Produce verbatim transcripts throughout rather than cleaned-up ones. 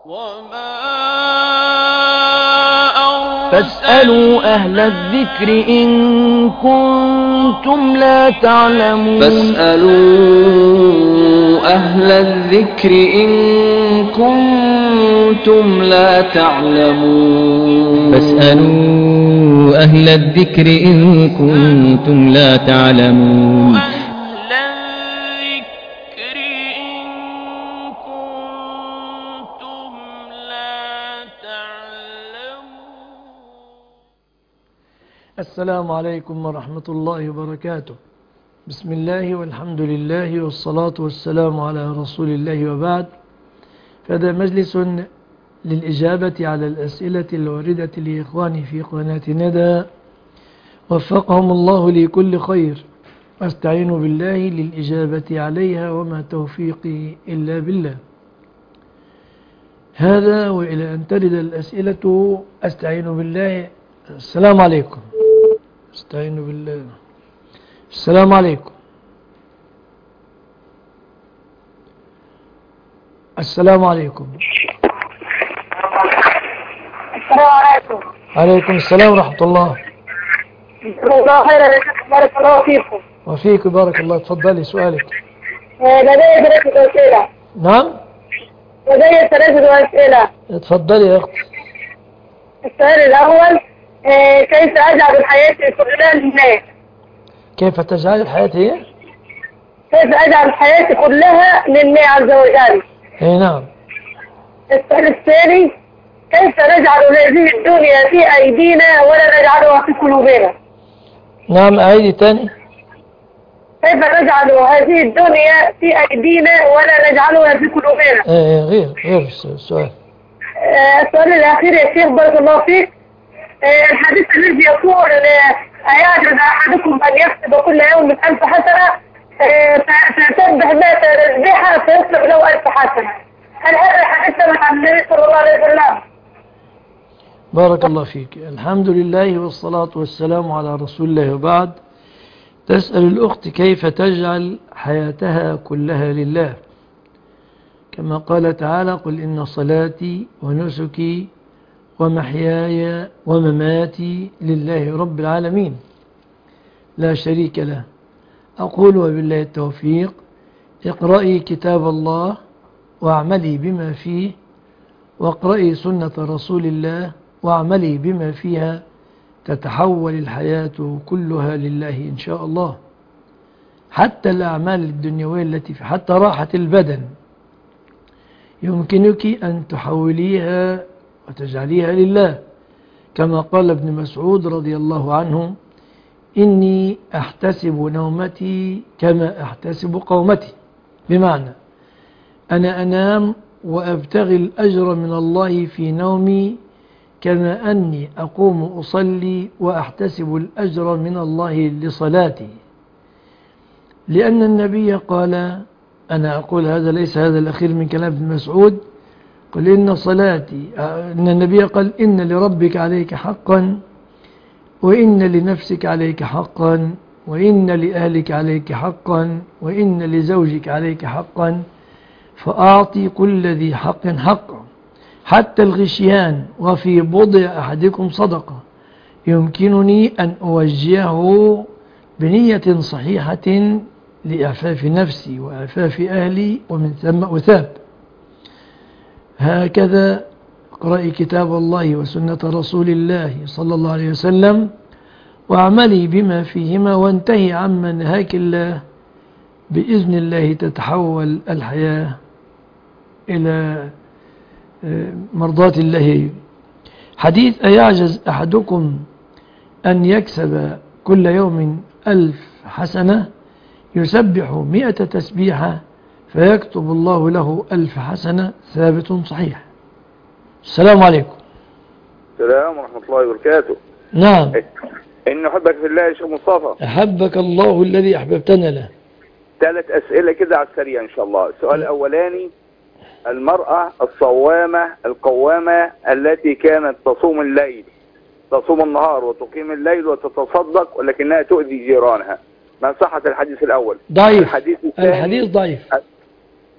فاسألوا أهل الذكر إن كنتم لا تعلمون فاسألوا أهل الذكر إن كنتم لا تعلمون فاسألوا أهل الذكر إن كنتم لا تعلمون السلام عليكم ورحمة الله وبركاته. بسم الله والحمد لله والصلاة والسلام على رسول الله وبعد. فهذا مجلس للإجابة على الأسئلة الواردة لإخواني في قناة ندى، وفقهم الله لكل خير، أستعين بالله للإجابة عليها وما توفيقي إلا بالله. هذا وإلى أن ترد الأسئلة أستعين بالله. السلام عليكم. استعينوا بالله. السلام عليكم. السلام عليكم. السلام عليكم. عليكم السلام ورحمة الله. الله خيرا، بارك الله فيكم. وفيك بارك الله. تفضلي سؤالك. لدي ثلاثة أسئلة. نعم. لدي ثلاثة أسئلة. تفضلي يا أختي. السؤال الأول، كيف أجعل الحياة كلها لله؟ كيف تجعل الحياة هي؟ كيف أجعل الحياة كلها لله عز وجل؟ اي نعم. السؤال الثاني، كيف نجعل هذه الدنيا في أيدينا ولا نجعلها في قلوبنا؟ نعم أعيدي تاني. كيف نجعل هذه الدنيا في أيدينا ولا نجعلها في قلوبنا؟ ايه غير غير السؤال. السؤال الأخير يا شيخ بارك الله فيك، الحديث الذي يقول أيعجز أحدكم أن يكتب كل يوم ألف حسنة فيسبح مئة تسبيحة فيكتب له ألف حسنة، هل هذا الحديث ثبت عن النبي صلى الله عليه وسلم؟ بارك الله فيك. الحمد لله والصلاة والسلام على رسول الله وبعد. تسأل الأخت كيف تجعل حياتها كلها لله، كما قال تعالى: قل إن صلاتي ونسكي ومحياي ومماتي لله رب العالمين لا شريك له. أقول وبالله التوفيق: اقرأي كتاب الله واعملي بما فيه، واقرأي سنة رسول الله واعملي بما فيها، تتحول الحياة كلها لله إن شاء الله. حتى الأعمال الدنيوية التي في حتى راحة البدن يمكنك أن تحوليها وتجعليها لله، كما قال ابن مسعود رضي الله عنه: إني أحتسب نومتي كما أحتسب قومتي، بمعنى أنا أنام وأبتغي الأجر من الله في نومي كما أني أقوم أصلي وأحتسب الأجر من الله لصلاتي، لأن النبي قال، أنا أقول هذا ليس هذا الأخير من كلام ابن مسعود، قل إن صلاتي، إن النبي قال: إن لربك عليك حقا، وإن لنفسك عليك حقا، وإن لأهلك عليك حقا، وإن لزوجك عليك حقا، فأعطي كل ذي حق حقا، حتى الغشيان، وفي بضع أحدكم صدقة. يمكنني أن أوجهه بنية صحيحة لإعفاف نفسي وإعفاف أهلي، ومن ثم أثاب. هكذا اقرأي كتاب الله وسنة رسول الله صلى الله عليه وسلم واعملي بما فيهما، وانتهي عما نهاك الله، بإذن الله تتحول الحياة إلى مرضاة الله. حديث أيعجز أحدكم أن يكسب كل يوم ألف حسنة، يسبح مئة تسبيحة فيكتب الله له ألف حسنة، ثابت صحيح. السلام عليكم. السلام ورحمة الله وبركاته. نعم. إن أحبك في الله يا شيخ مصطفى. أحبك الله الذي أحببتنا له. ثلاث أسئلة كده على السريع إن شاء الله. السؤال الأولاني: المرأة الصوامة القوامة التي كانت تصوم الليل تصوم النهار وتقيم الليل وتتصدق ولكنها تؤذي جيرانها، ما صحة الحديث الأول؟ ضعيف. الحديث الثاني، الحديث ضعيف.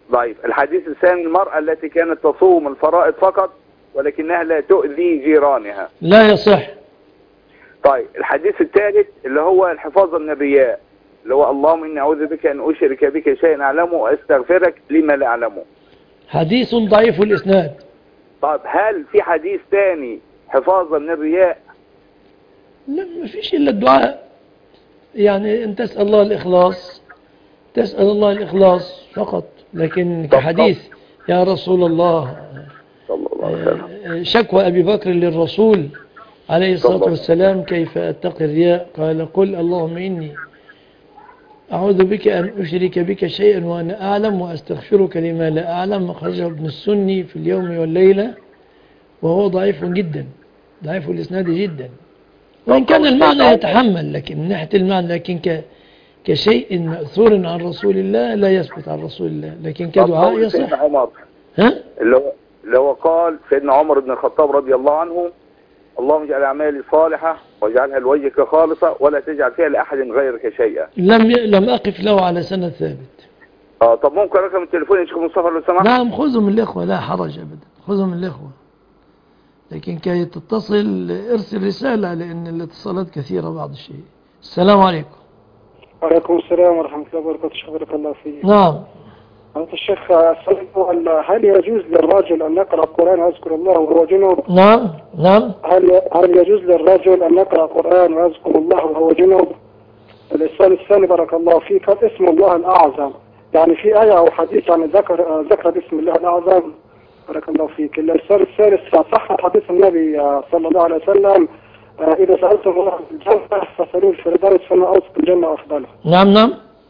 ضعيف. الحديث الثاني المرأة التي كانت تصوم الفرائض فقط ولكنها لا تؤذي جيرانها. لا يصح. طيب الحديث الثالث اللي هو الحفاظ من الرياء، اللي هو اللهم إني أعوذ بك أن أشرك بك شيئا أعلمه وأستغفرك لما لا أعلمه. حديث ضعيف الإسناد. طيب هل في حديث ثاني حفاظا من الرياء؟ لا، ما فيش إلا الدعاء. يعني أن تسأل الله الإخلاص، تسأل الله الإخلاص فقط. لكن كحديث يا رسول الله، صلى الله عليه وسلم، شكوى أبي بكر للرسول عليه الصلاة والسلام كيف أتقي الرياء، قال قل اللهم إني أعوذ بك أن أشرك بك شيئا وأنا أعلم وأستغفرك لما لا أعلم. أخرجه ابن السني في اليوم والليلة وهو ضعيف جدا، ضعيف الإسناد جدا، وإن كان المعنى يتحمل، لكن من ناحية المعنى، لكن ك كشيء مأثور عن رسول الله لا يثبت عن رسول الله، لكن كدعاء يصح. عمر ها؟ اللي هو اللي هو قال سيدنا عمر بن الخطاب رضي الله عنه اللهم اجعل أعمالي صالحة واجعلها لوجهك خالصة ولا تجعل فيها لأحد غيرك شيئا. لم ي... لم أقف له على سند ثابت. اه طب ممكن رقم التليفون يا شيخ مصطفى لو سمحت؟ نعم خذوا من الإخوة، لا حرج أبدا، خذوا من الإخوة، لكن كي تتصل ارسل رسالة لأن الاتصالات كثيرة بعض الشيء. السلام عليكم. وعليكم السلام ورحمة الله وبركاته. شيخ بارك الله فيك. نعم. أنت الشيخ السؤال، هل يجوز للرجل أن يقرأ القرآن ويذكر الله وهو جنوب؟ نعم نعم. هل هل يجوز للرجل أن يقرأ القرآن ويذكر الله وهو جنوب؟ السؤال الثاني بارك الله فيك، هل اسم الله الأعظم يعني في آية أو حديث يعني ذكر ذكر باسم الله الأعظم؟ بارك الله فيك. السؤال الثالث، صح حديث النبي صلى الله عليه وسلم إذا سألتم الله الجنة فسألوه الفردوس فإن أوسط الجنة أفضلها. نعم نعم.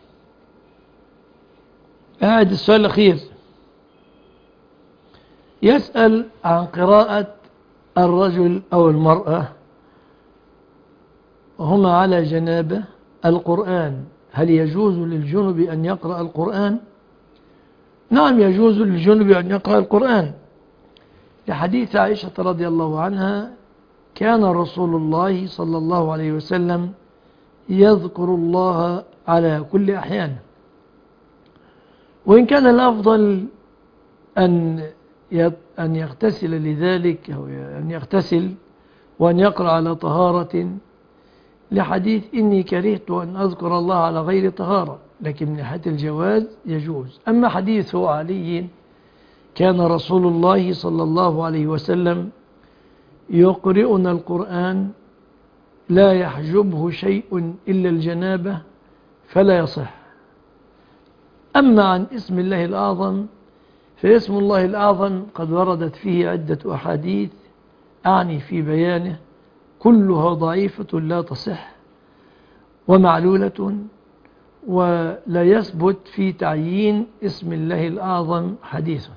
قاعد السؤال الأخير يسأل عن قراءة الرجل أو المرأة وهما على جنابة القرآن، هل يجوز للجنب أن يقرأ القرآن؟ نعم يجوز للجنب أن يقرأ القرآن، لحديث عائشة رضي الله عنها كان رسول الله صلى الله عليه وسلم يذكر الله على كل أحيان، وإن كان الأفضل أن أن يغتسل لذلك أو أن يغتسل وأن يقرأ على طهارة، لحديث إني كرهت أن أذكر الله على غير طهارة، لكن من ناحية الجواز يجوز. أما حديث علي كان رسول الله صلى الله عليه وسلم يقرئنا القرآن لا يحجبه شيء إلا الجنابة فلا يصح. أما عن اسم الله الأعظم فاسم الله الأعظم قد وردت فيه عدة أحاديث أعني في بيانه، كلها ضعيفة لا تصح ومعلولة، ولا يثبت في تعيين اسم الله الأعظم حديث.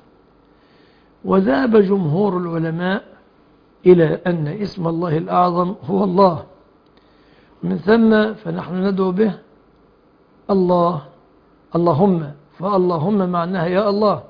وذهب جمهور العلماء إلى أن اسم الله الأعظم هو الله، من ثم فنحن ندعو به الله، اللهم، فاللهم معناها يا الله.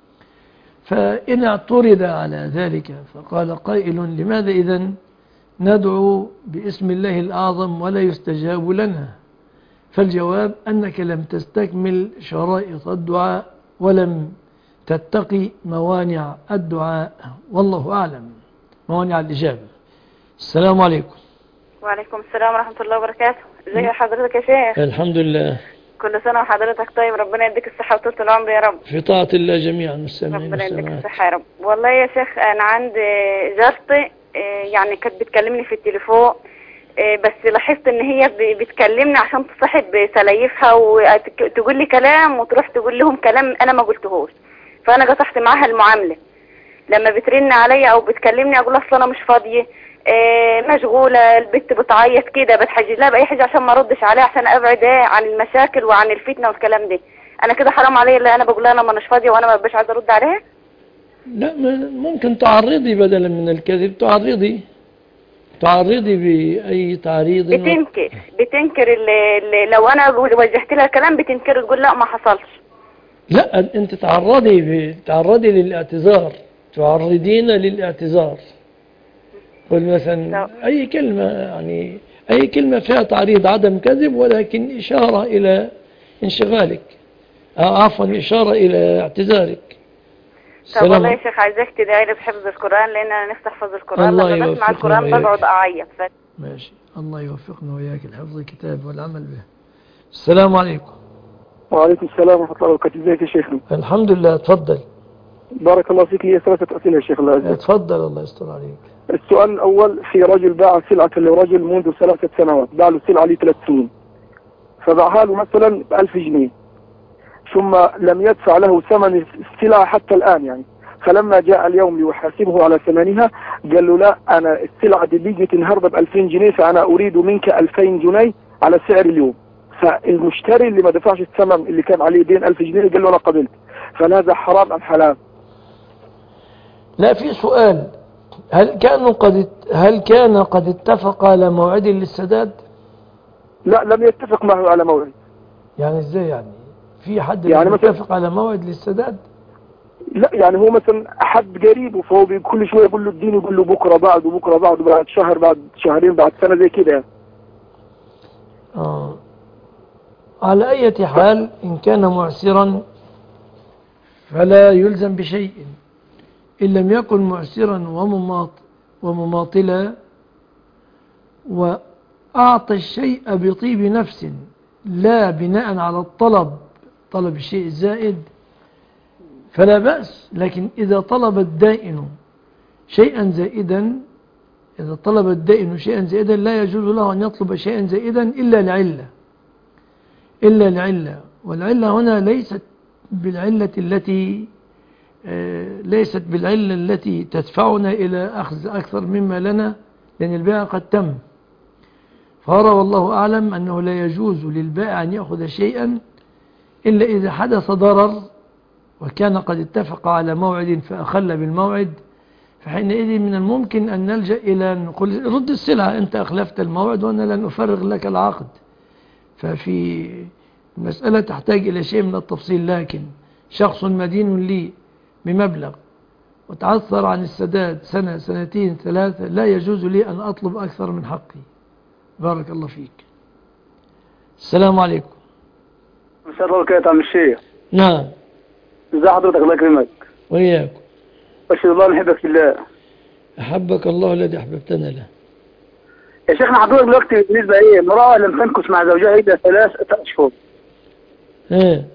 فإن اعترض على ذلك فقال قائل لماذا إذن ندعو باسم الله الأعظم ولا يستجاب لنا؟ فالجواب أنك لم تستكمل شرائط الدعاء ولم تتقي موانع الدعاء، والله أعلم موانع الإجابة. السلام عليكم. وعليكم السلام ورحمة الله وبركاته. ازي حضرتك يا شيخ؟ الحمد لله. كل سنة وحضرتك طيب، ربنا يديك الصحة وطولة العمر يا رب. في طاعة الله جميعا مستمعين. ربنا يديك الصحة يا رب. والله يا شيخ أنا عندي جارتي يعني كانت بتكلمني في التليفون، بس لاحظت ان هي بتكلمني عشان تصاحب سلايفها وتقول لي كلام وتروح تقول لهم كلام انا ما قلتهوش، فانا قطعت معاها المعاملة. لما بترن عليا او بتكلمني اقول اصل انا مش فاضية، مشغولة، البنت بتعيط كده، بتحجز لها باي حاجة عشان ما اردش عليها عشان ابعد عن المشاكل وعن الفتنة والكلام ده. انا كده حرام عليا اللي انا بقول لها انا مش فاضية وانا ما ببقاش عايزة ارد عليها؟ لا، ممكن تعرضي بدلا من الكذب، تعرضي تعرضي بأي تعريض. بتنكر بتنكر اللي اللي لو أنا وجهت لها الكلام بتنكر، تقول لا ما حصلش. لا، أنت تعرضي تعرضي للاعتذار، تعرضين للاعتذار. قل مثلا أي كلمة، يعني أي كلمة فيها تعريض عدم كذب ولكن إشارة إلى انشغالك، آه عفوا إشارة إلى اعتذارك. طب والله يا شيخ عايزاك تدعي لي بحفظ القرآن، لأن أنا نفسي أحفظ القرآن. الله لما بسمع القرآن بقعد أعيط. ف... ماشي، الله يوفقنا وإياك لحفظ الكتاب والعمل به. السلام عليكم. وعليكم السلام ورحمة الله وبركاته. ازيك يا شيخنا؟ الحمد لله. تفضل. بارك الله فيك. لي ثلاثة أسئلة يا شيخ الله عزيز. تفضل الله يستر عليك. السؤال الأول، في رجل باع سلعة لرجل منذ ثلاثة سنوات، باع له السلعة لي ثلاث سنين، فباعها له مثلا بألف جنيه، ثم لم يدفع له ثمن السلعة حتى الآن يعني. فلما جاء اليوم ليحاسبه على ثمنها قال له لا، أنا السلعة دي بيجي تنهرب بألفين جنيه، فأنا أريد منك ألفين جنيه على سعر اليوم. فالمشتري اللي ما دفعش الثمن اللي كان عليه دين ألف جنيه قال له أنا قبلت، فهذا حرام أم حلال؟ لا، في سؤال، هل كانوا قد هل كان قد اتفق على موعد للسداد؟ لا، لم يتفق معه على موعد. يعني ازاي يعني؟ في حد يعني يتفق على موعد للسداد؟ لا، يعني هو مثلا حد قريبه، فهو كل شويه يقول له الدين، يقول له بكره بعد وبكره بعد بعد شهر بعد شهرين بعد سنه زي كده. اه على اي حال، ان كان معسرا فلا يلزم بشيء، ان لم يكن معسرا ومماط ومماطلا واعطى الشيء بطيب نفس لا بناء على الطلب، طلب الشيء الزائد، فلا بأس. لكن إذا طلب الدائن شيئا زائدا إذا طلب الدائن شيئا زائدا لا يجوز له أن يطلب شيئا زائدا إلا لعلة إلا لعلة والعلة هنا ليست بالعلة التي ليست بالعلة التي تدفعنا إلى أخذ أكثر مما لنا، لأن البيع قد تم. فأرى والله أعلم أنه لا يجوز للبائع أن يأخذ شيئا إلا إذا حدث ضرر وكان قد اتفق على موعد فأخل بالموعد، فحينئذ من الممكن أن نلجأ إلى نقول رد السلعة، أنت أخلفت الموعد وأنا لن أفرغ لك العقد. ففي المسألة تحتاج إلى شيء من التفصيل. لكن شخص مدين لي بمبلغ وتعثر عن السداد سنة سنتين ثلاثة، لا يجوز لي أن أطلب أكثر من حقي. بارك الله فيك. السلام عليكم. مساء الله وبركاته عم الشيخ. نعم. ازي حضرتك؟ الله يكرمك. وإياكم. أشهد الله نحبك في الله. أحبك الله الذي أحببتنا له. يا شيخنا حضرتك دلوقتي بالنسبة إيه؟ امرأة لم تنكس مع زوجها إلا ثلاثة أشهر. إيه.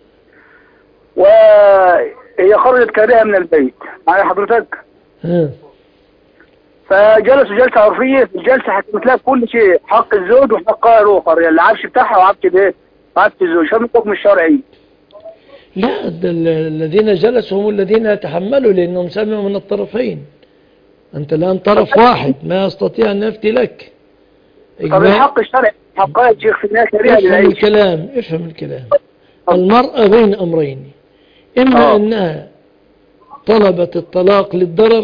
وهي خرجت كارهة من البيت، معايا حضرتك؟ إيه. فجلسوا جلسة عرفية، في الجلسة حكمت لها كل شيء، حق الزوج وحق الآخر، يعني العفش بتاعها وعفش الإيه؟ عفش الزوج، شو الحكم الشرعي؟ لا، الذين جلسوا هم الذين يتحملوا، لأنهم سمعوا من الطرفين. أنت الآن طرف واحد ما يستطيع أن يفتي لك. طب الحق الشرعي حقها يا شيخ في الناس كريهة افهم للعيش. الكلام افهم الكلام المرأة بين أمرين، إما أوه. أنها طلبت الطلاق للضرر،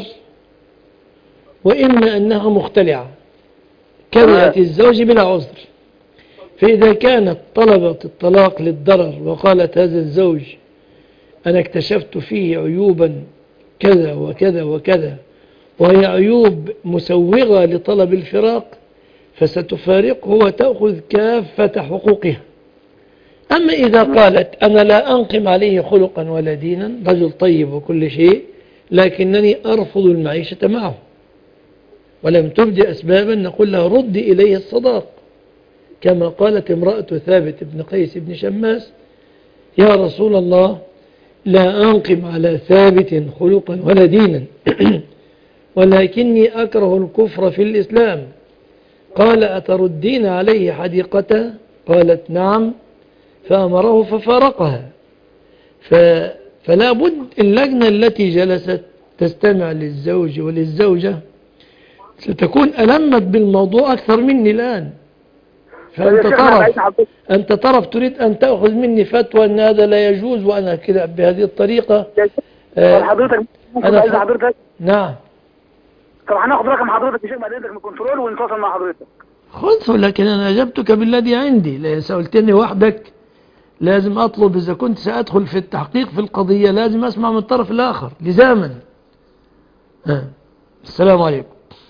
وإما أنها مختلعة كرهت الزوج بلا عذر. فإذا كانت طلبت الطلاق للضرر وقالت هذا الزوج أنا اكتشفت فيه عيوبا كذا وكذا وكذا، وهي عيوب مسوغة لطلب الفراق، فستفارقه وتأخذ كافة حقوقها. أما إذا قالت أنا لا أنقم عليه خلقا ولا دينا، رجل طيب وكل شيء، لكنني أرفض المعيشة معه، ولم تبدي أسبابا، نقول لها رد إليه الصداق، كما قالت امرأة ثابت بن قيس بن شماس يا رسول الله لا أنقم على ثابت خلقا ولا دينا ولكني أكره الكفر في الإسلام. قال أتردين عليه حديقته؟ قالت نعم، فأمره ففارقها. فلا بد اللجنة التي جلست تستمع للزوج وللزوجة ستكون ألمت بالموضوع أكثر مني الآن. فأنت طرف أنت طرف تريد أن تأخذ مني فتوى أن هذا لا يجوز، وأنا كده بهذه الطريقة. آه حضرتك أنا عايز حضرتك نعم. طب هناخد رقم حضرتك يا شيخ بعد إذنك من الكنترول ونتواصل مع حضرتك. خذه، لكن أنا أجبتك بالذي عندي. لا سألتني وحدك، لازم أطلب إذا كنت سأدخل في التحقيق في القضية لازم أسمع من الطرف الآخر لزاما. آه. السلام عليكم.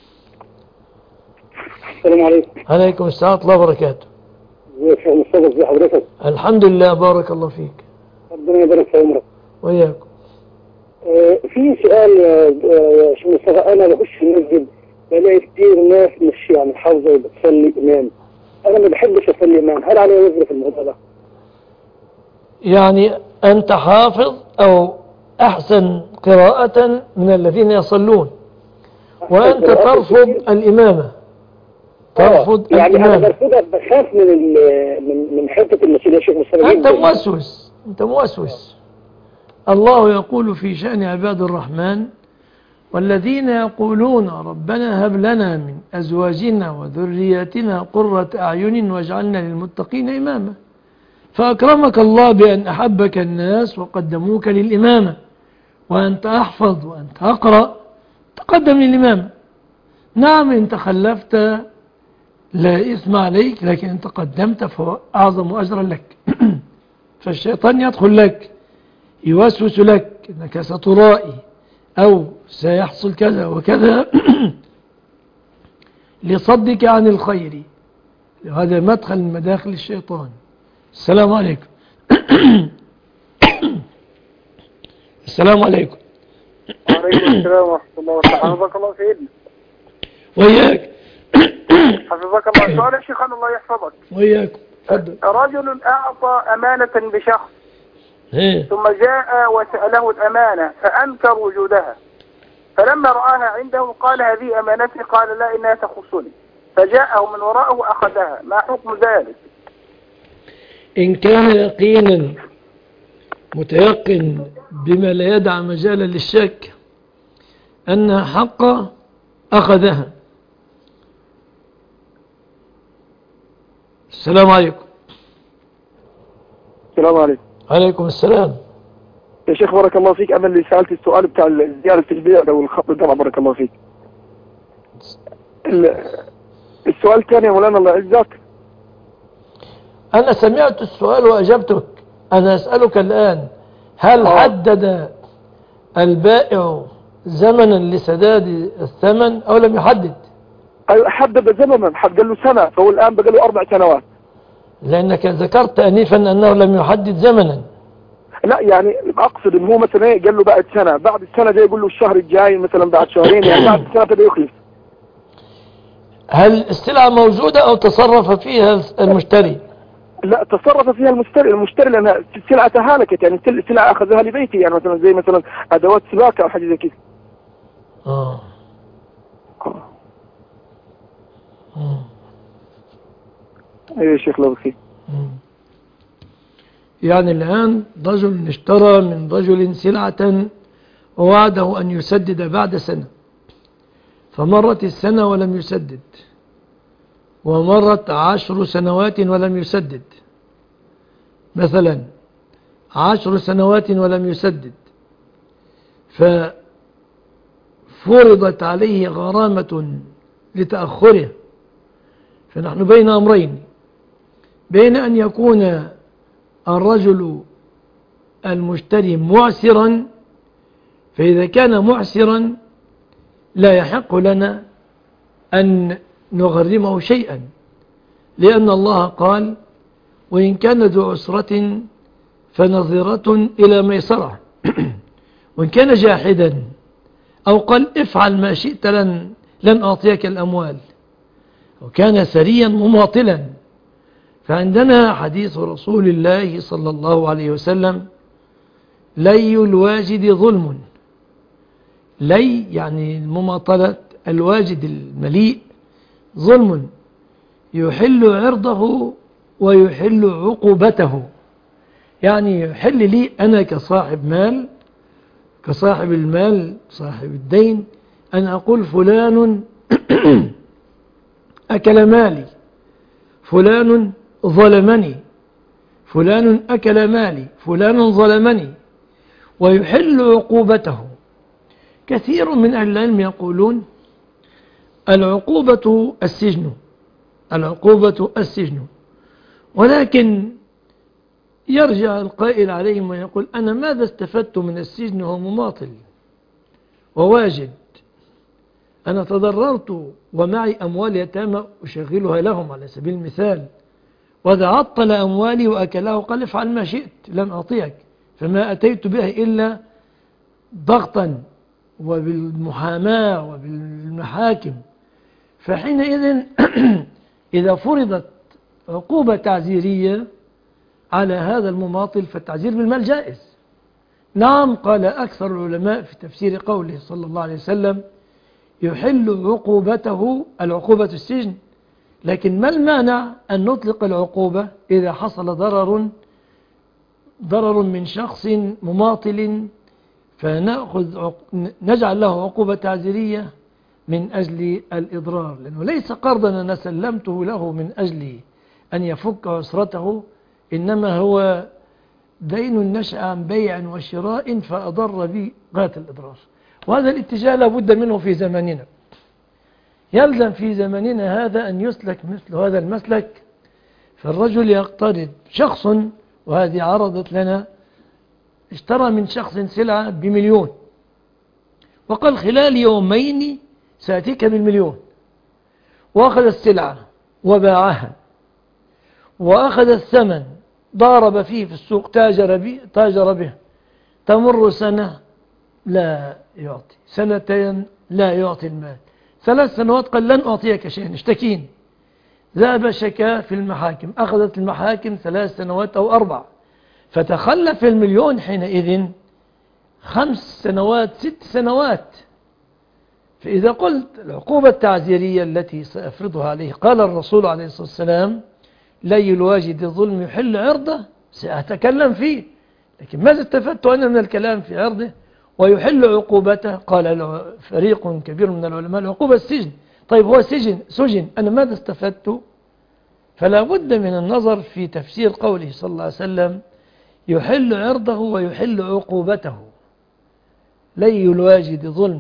السلام عليكم. عليكم السلام ورحمة الله وبركاته. ازيك يا استاذ؟ ازي حضرتك؟ الحمد لله، بارك الله فيك. ربنا يبارك في عمرك. وإياكم. آه، في سؤال يا شيخ مصطفى، انا بخش المسجد بلاقي كتير ناس مش يعني حافظه وبتصلي امام، انا ما بحبش اصلي امام، هل علي وزر في الموضوع ده؟ يعني أنت حافظ أو أحسن قراءة من الذين يصلون، وأنت ترفض الإمامة، ترفض يعني الإمامة. أنا برفضها، بخاف من من من حتة المسؤولية يا شيخ مصطفى. أنت موسوس، أنت موسوس. الله يقول في شأن عباد الرحمن: والذين يقولون ربنا هب لنا من أزواجنا وذرياتنا قرة أعين واجعلنا للمتقين إماما. فأكرمك الله بأن أحبك الناس وقدموك للإمامة، وأنت أحفظ وأنت أقرأ، تقدم للإمامة. نعم إن تخلفت لا إثم عليك، لكن إن تقدمت فهو أعظم أجرا لك. فالشيطان يدخل لك يوسوس لك أنك سترائي أو سيحصل كذا وكذا لصدك عن الخير. هذا مدخل من مداخل الشيطان. السلام عليكم. السلام عليكم. وعليكم السلام ورحمة الله وبركاته. حفظك الله سيدنا. وإياك. حفظك الله. سؤال يا شيخ الله يحفظك. وإياكم. تفضل. رجل أعطى أمانة بشخص إيه؟ ثم جاء وسأله الأمانة فأنكر وجودها، فلما رآها عنده قال هذه أمانتي، قال لا إنها تخصني، فجاءه من وراءه وأخذها، ما حكم ذلك؟ إن كان يقينا متيقن بما لا يدع مجالا للشك أنها حقه أخذها. السلام عليكم. السلام عليكم. عليكم السلام. يا شيخ بارك الله فيك، أنا اللي سألت السؤال بتاع الزيارة في البيع أو الخط ده، بارك الله فيك. السؤال الثاني يا مولانا الله يعزك. أنا سمعت السؤال وأجبتك. أنا أسألك الآن: هل آه. حدد البائع زمنا لسداد الثمن أو لم يحدد؟ حدد زمنا، قال له سنة، فهو الآن بقى له أربع سنوات. لأنك ذكرت أنيفا أنه لم يحدد زمنا. لا يعني أقصد إن هو مثلا قال له بعد سنة، بعد السنة ده يقول له الشهر الجاي مثلا، بعد شهرين، يعني بعد السنة ده يخلص. هل السلعة موجودة أو تصرف فيها المشتري؟ لا، تصرف فيها المشتري المشتري لأنها السلعة تهالكت، يعني السلعة أخذها لبيتي، يعني مثلا زي مثلا أدوات سباكة أو حاجة زي كده. آه. آه. أيوة يا شيخ الله بخير. يعني الآن رجل اشترى من رجل سلعة ووعده أن يسدد بعد سنة، فمرت السنة ولم يسدد، ومرت عشر سنوات ولم يسدد، مثلا عشر سنوات ولم يسدد، ففرضت عليه غرامة لتأخره. فنحن بين أمرين: بين أن يكون الرجل المشتري معسرا، فإذا كان معسرا لا يحق لنا أن نغرمه شيئا، لأن الله قال: وإن كان ذو عسرة فنظرة إلى ميسرة. وإن كان جاحدا أو قال افعل ما شئت لن, لن أعطيك الأموال، وكان سريا مماطلا، فعندنا حديث رسول الله صلى الله عليه وسلم: لي الواجد ظلم. لي يعني المماطلة، الواجد المليء ظلم، يحل عرضه ويحل عقوبته. يعني يحل لي أنا كصاحب مال، كصاحب المال صاحب الدين، أن أقول فلان أكل مالي، فلان ظلمني، فلان أكل مالي، فلان ظلمني، ويحل عقوبته. كثير من أهل العلم يقولون العقوبة السجن، العقوبة السجن، ولكن يرجع القائل عليهم ويقول: أنا ماذا استفدت من السجن وهو مماطل وواجد؟ أنا تضررت ومعي أموال يتامى أشغلها لهم على سبيل المثال، وإذا عطل أموالي وأكله قال افعل ما شئت لن أعطيك، فما أتيت به إلا ضغطا وبالمحاماة وبالمحاكم. فحينئذ إذا فرضت عقوبة تعزيرية على هذا المماطل فالتعزير بالمال جائز. نعم، قال أكثر العلماء في تفسير قوله صلى الله عليه وسلم يحل عقوبته العقوبة السجن، لكن ما المانع أن نطلق العقوبة إذا حصل ضرر ضرر من شخص مماطل فنأخذ نجعل له عقوبة تعزيرية من أجل الإضرار، لأنه ليس قرضا أنا سلمته له من أجل أن يفك عسرته، إنما هو دين نشأ عن بيع وشراء فأضر بي غاية الإضرار. وهذا الاتجاه لابد منه في زماننا. يلزم في زماننا هذا أن يسلك مثل هذا المسلك. فالرجل يقترض شخص، وهذه عرضت لنا، اشترى من شخص سلعة بمليون وقال خلال يومين سأتيك بالمليون، وأخذ السلعة وباعها وأخذ الثمن ضارب فيه في السوق، تاجر به, تاجر به تمر سنة لا يعطي، سنتين لا يعطي المال، ثلاث سنوات قال لن أعطيك شيئا، اشتكين. ذهب شكا في المحاكم، أخذت المحاكم ثلاث سنوات أو أربع، فتخلف المليون حينئذ خمس سنوات ست سنوات. فإذا قلت العقوبة التعزيرية التي سأفرضها عليه، قال الرسول عليه الصلاة والسلام لي الواجد الظلم يحل عرضه، سأتكلم فيه، لكن ماذا استفدت أنا من الكلام في عرضه ويحل عقوبته؟ قال فريق كبير من العلماء العقوبة السجن. طيب هو سجن سجن أنا ماذا استفدت؟ فلا بد من النظر في تفسير قوله صلى الله عليه وسلم يحل عرضه ويحل عقوبته. لي الواجد ظلم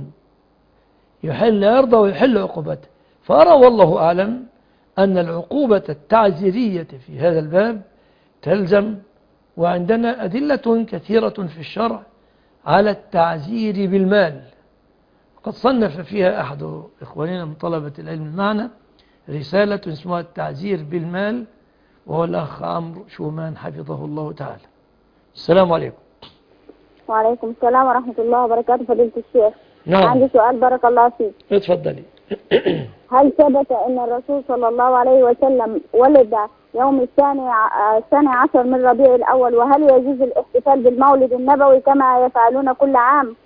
يحل عرضه ويحل عقوبته. فأرى والله أعلم أن العقوبة التعزيرية في هذا الباب تلزم، وعندنا أدلة كثيرة في الشرع على التعزير بالمال. قد صنف فيها أحد إخواننا من طلبة العلم معنا رسالة اسمها التعزير بالمال، وهو الأخ عمرو شومان حفظه الله تعالى. السلام عليكم. وعليكم السلام ورحمة الله وبركاته. فضيلة الشيخ، نعم. عندي سؤال بارك الله فيك. اتفضلي. هل ثبت أن الرسول صلى الله عليه وسلم ولد يوم الثاني الثاني عشر من ربيع الأول، وهل يجوز الاحتفال بالمولد النبوي كما يفعلون كل عام؟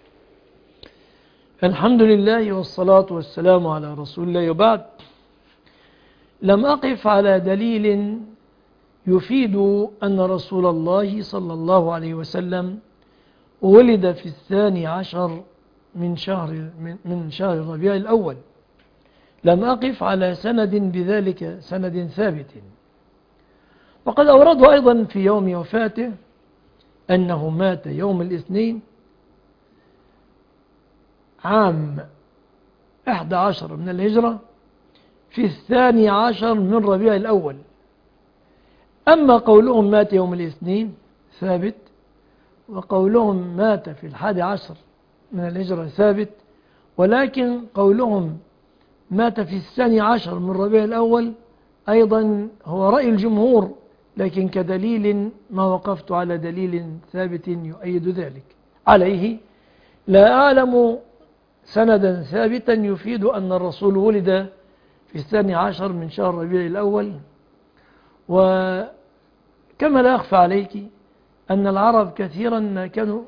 الحمد لله والصلاة والسلام على رسول الله، وبعد. لم أقف على دليل يفيد أن رسول الله صلى الله عليه وسلم ولد في الثاني عشر من شهر من شهر ربيع الأول. لم أقف على سند بذلك، سند ثابت. وقد أورده أيضا في يوم وفاته أنه مات يوم الاثنين عام أحد عشر من الهجرة في الثاني عشر من ربيع الأول. أما قولهم مات يوم الاثنين ثابت، وقولهم مات في الحادي عشر من الهجرة ثابت، ولكن قولهم مات في الثاني عشر من ربيع الأول أيضا هو رأي الجمهور، لكن كدليل ما وقفت على دليل ثابت يؤيد ذلك. عليه لا أعلم سندا ثابتا يفيد أن الرسول ولد في الثاني عشر من شهر ربيع الأول. وكما لا أخفى عليك أن العرب كثيرا ما كانوا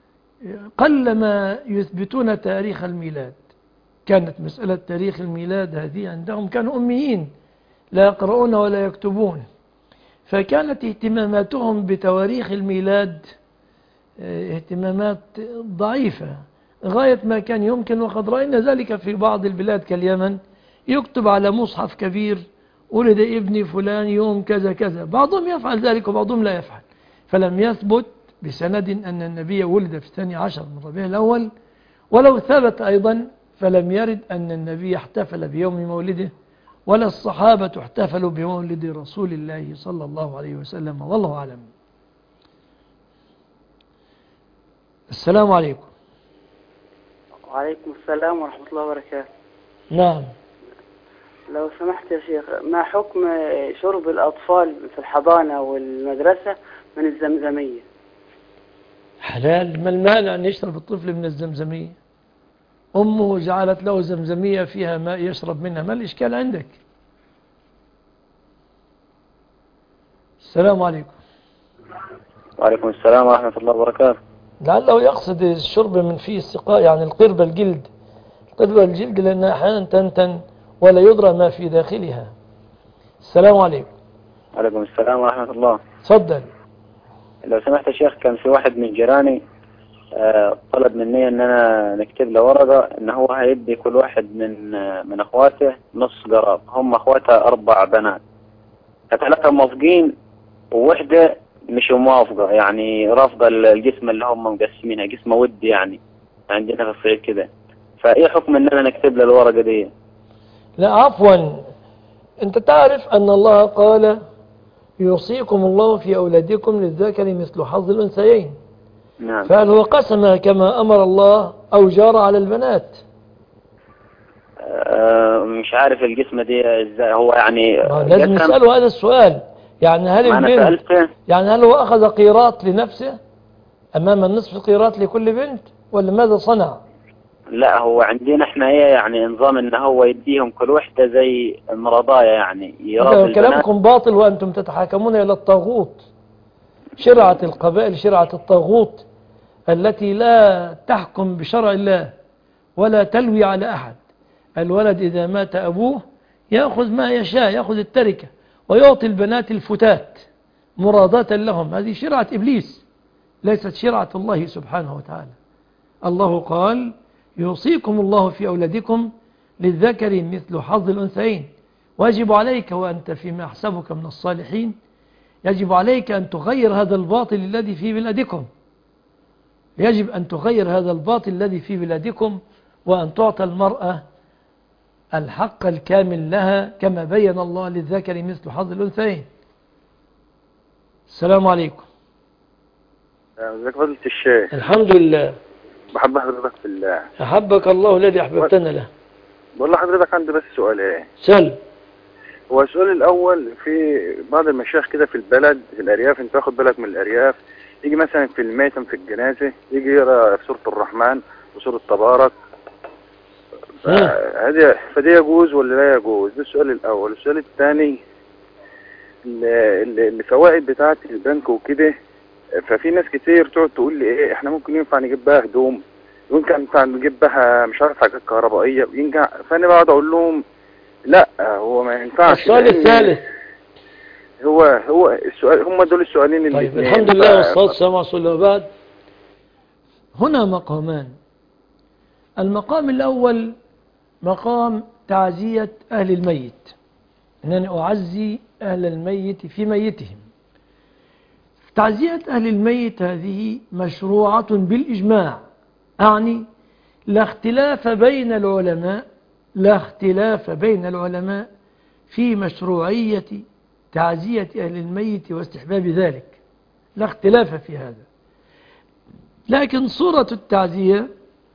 قلما يثبتون تاريخ الميلاد. كانت مسألة تاريخ الميلاد هذه عندهم كانوا أميين لا يقرؤون ولا يكتبون، فكانت اهتماماتهم بتواريخ الميلاد اهتمامات ضعيفة غاية ما كان يمكن. وقد رأينا ذلك في بعض البلاد كاليمن، يكتب على مصحف كبير ولد ابني فلان يوم كذا كذا، بعضهم يفعل ذلك وبعضهم لا يفعل. فلم يثبت بسند أن النبي ولد في الثاني عشر من ربيع الأول، ولو ثبت أيضا فلم يرد أن النبي احتفل بيوم مولده ولا الصحابة احتفلوا بمولد رسول الله صلى الله عليه وسلم، والله أعلم. السلام عليكم. وعليكم السلام ورحمة الله وبركاته. نعم. لو سمحت يا شيخ، ما حكم شرب الأطفال في الحضانة والمدرسة من الزمزمية؟ حلال. ما المانع أن يشرب الطفل من الزمزمية؟ أمه جعلت له زمزمية فيها ماء يشرب منها، ما الإشكال عندك؟ السلام عليكم. وعليكم السلام ورحمة الله وبركاته. لعله يقصد الشرب من فيه السقاء، يعني القربة الجلد، القربة الجلد لأنها أحيانا تنتن ولا يدرى ما في داخلها. السلام عليكم. وعليكم السلام ورحمة الله. تفضل. لو سمحت يا شيخ، كان في واحد من جيراني آه طلب مني ان انا نكتب له ورقة ان هو هيدي كل واحد من آه من اخواته نص قراب. هم اخواتها اربع بنات، ثلاثة موافقين ووحدة مش موافقة، يعني رافضة القسمة اللي هم مقسمينها، قسمة ودي يعني عندنا في الصعيد كده. فايه حكم ان انا نكتب له الورقة دي؟ لا عفوا، انت تعرف ان الله قال يوصيكم الله في اولادكم للذكر مثل حظ الانثيين. نعم. فهل هو قسم كما امر الله او جار على البنات؟ أه مش عارف القسمة دي ازاي هو يعني. لازم نسأله هذا السؤال، يعني هل البنت يعني هل هو اخذ قيراط لنفسه امام النصف قيراط لكل بنت ولا ماذا صنع؟ لا هو عندنا احنا ايه يعني نظام ان هو يديهم كل وحدة زي مرضايا، يعني يراد كلامكم باطل وانتم تتحاكمون الى الطاغوت. شرعة القبائل شرعة الطاغوت التي لا تحكم بشرع الله ولا تلوي على أحد. الولد إذا مات أبوه يأخذ ما يشاء، يأخذ التركة ويعطي البنات الفتات مراداة لهم. هذه شرعة إبليس ليست شرعة الله سبحانه وتعالى. الله قال يوصيكم الله في أولادكم للذكر مثل حظ الأنثيين، واجب عليك وأنت فيما أحسبك من الصالحين يجب عليك أن تغير هذا الباطل الذي في بلادكم. يجب أن تغير هذا الباطل الذي في بلادكم وأن تعطى المرأة الحق الكامل لها كما بين الله للذكر مثل حظ الأنثيين. السلام عليكم. ازيك فضيلة الشيخ؟ الحمد لله. بحب حضرتك في الله. أحبك الله الذي أحببتنا له. بقول لحضرتك عندي بس سؤال ايه؟ سل. هو السؤال الأول، في بعض المشايخ كده في البلد في الأرياف، أنت واخد بالك من الأرياف، يجي مثلا في الميتم في الجنازة يجي يقرأ في سورة الرحمن وسورة تبارك، فهذه فدي يجوز ولا لا يجوز؟ ده السؤال الأول. السؤال الثاني، الفوائد بتاعة البنك وكده، ففي ناس كتير تقعد تقول لي إيه إحنا ممكن ينفع نجيب بها هدوم، ممكن ينفع نجيب بها مش عارف حاجات كهربائية، ينفع. فأنا بقعد أقول لهم لا هو ما ينفعش. السؤال الثالث هو هو السؤال، هم دول السؤالين اللي طيب الحمد لله والصلاة والسلام على رسول الله. وبعد، هنا مقامان. المقام الأول مقام تعزية أهل الميت، أنني أعزي أهل الميت في ميتهم. تعزية أهل الميت هذه مشروعة بالإجماع، أعني لا اختلاف بين العلماء لا اختلاف بين العلماء في مشروعية تعزية أهل الميت واستحباب ذلك، لا اختلاف في هذا. لكن صورة التعزية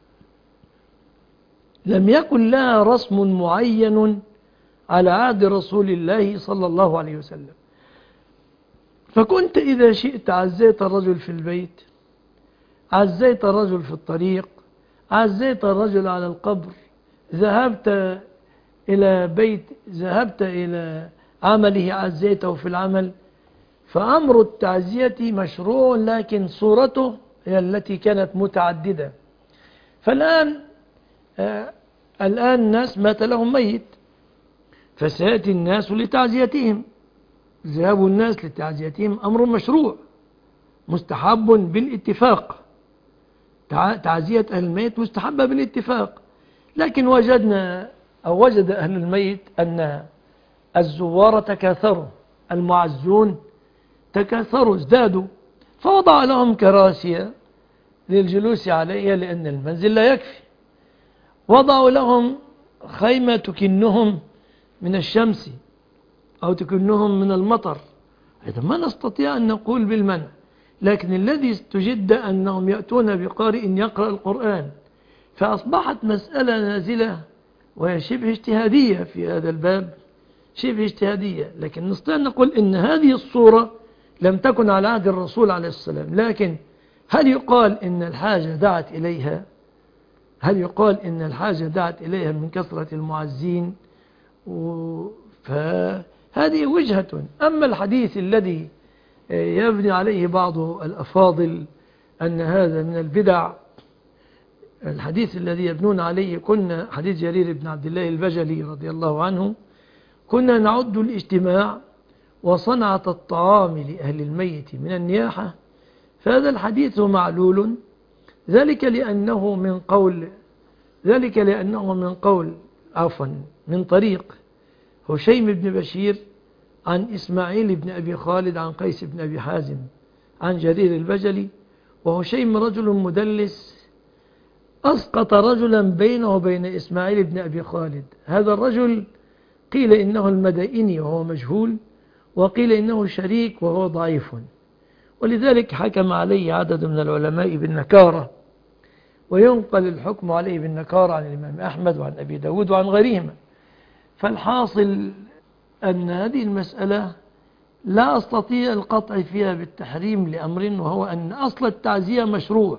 لم يكن لها رسم معين على عهد رسول الله صلى الله عليه وسلم. فكنت إذا شئت عزيت الرجل في البيت، عزيت الرجل في الطريق، عزيت الرجل على القبر، ذهبت إلى بيت، ذهبت إلى عمله عزيته في العمل. فأمر التعزية مشروع، لكن صورته هي التي كانت متعددة. فالآن آه الآن الناس مات لهم ميت، فسيأتي الناس لتعزيتهم. ذهاب الناس لتعزيتهم أمر مشروع مستحب بالاتفاق. تعزية أهل الميت مستحبة بالاتفاق. لكن وجدنا أو وجد أهل الميت أن الزوار تكاثروا، المعزون تكاثروا ازدادوا، فوضع لهم كراسي للجلوس عليها لأن المنزل لا يكفي. وضعوا لهم خيمة تكنهم من الشمس أو تكنهم من المطر. إذا ما نستطيع أن نقول بالمنع، لكن الذي استجد أنهم يأتون بقارئ يقرأ القرآن، فأصبحت مسألة نازلة وهي شبه اجتهادية في هذا الباب، شبه اجتهادية. لكن نستطيع أن نقول إن هذه الصورة لم تكن على عهد الرسول عليه السلام، لكن هل يقال إن الحاجة دعت إليها؟ هل يقال إن الحاجة دعت إليها من كثرة المعزين؟ فهذه وجهة. أما الحديث الذي يبني عليه بعض الأفاضل أن هذا من البدع، الحديث الذي يبنون عليه كنا حديث جرير بن عبد الله البجلي رضي الله عنه: كنا نعد الاجتماع وصنعة الطعام لأهل الميت من النياحة. فهذا الحديث معلول، ذلك لأنه من قول ذلك لأنه من قول عفوا من طريق هشيم بن بشير عن إسماعيل بن أبي خالد عن قيس بن أبي حازم عن جرير البجلي. وهشيم رجل مدلس أسقط رجلا بينه وبين إسماعيل بن أبي خالد. هذا الرجل قيل إنه المدائني وهو مجهول، وقيل إنه شريك وهو ضعيف، ولذلك حكم عليه عدد من العلماء بالنكارة، وينقل الحكم عليه بالنكارة عن الإمام أحمد وعن أبي داود وعن غيرهما. فالحاصل أن هذه المسألة لا أستطيع القطع فيها بالتحريم لأمر، وهو أن أصل التعزية مشروع،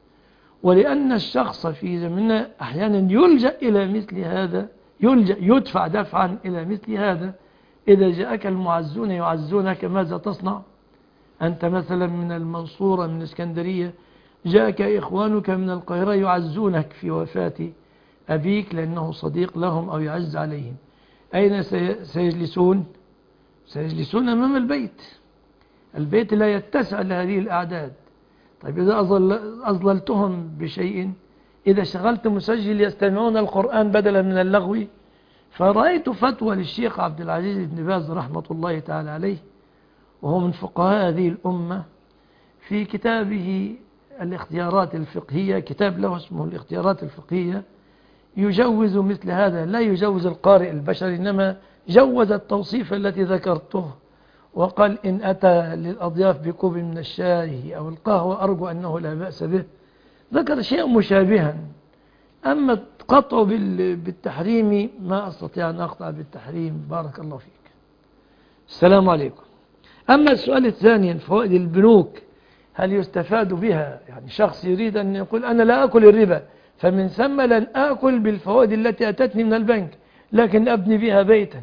ولأن الشخص في زمننا أحيانا يلجأ إلى مثل هذا، يلجأ يدفع دفعا إلى مثل هذا. إذا جاءك المعزون يعزونك ماذا تصنع؟ أنت مثلا من المنصورة من اسكندرية، جاءك إخوانك من القاهرة يعزونك في وفاة أبيك لأنه صديق لهم أو يعز عليهم. أين سيجلسون؟ سيجلسون أمام البيت. البيت لا يتسع لهذه الأعداد. طيب إذا أظللتهم بشيء، إذا شغلت مسجل يستمعون القرآن بدلا من اللغو. فرأيت فتوى للشيخ عبد العزيز بن باز رحمة الله تعالى عليه، وهو من فقهاء هذه الأمة، في كتابه الاختيارات الفقهية، كتاب له اسمه الاختيارات الفقهية، يجوز مثل هذا، لا يجوز القارئ البشري، إنما جوز التوصيف التي ذكرته، وقال إن أتى للأضياف بكوب من الشاي أو القهوة أرجو أنه لا بأس به. ذكر شيء مشابها. أما قطع بالتحريم ما أستطيع أن أقطع بالتحريم. بارك الله فيك. السلام عليكم. أما السؤال الثاني، فوائد البنوك هل يستفاد بها؟ يعني شخص يريد أن يقول أنا لا أكل الربا، فمن ثم لن أكل بالفوائد التي أتتني من البنك، لكن أبني بها بيتا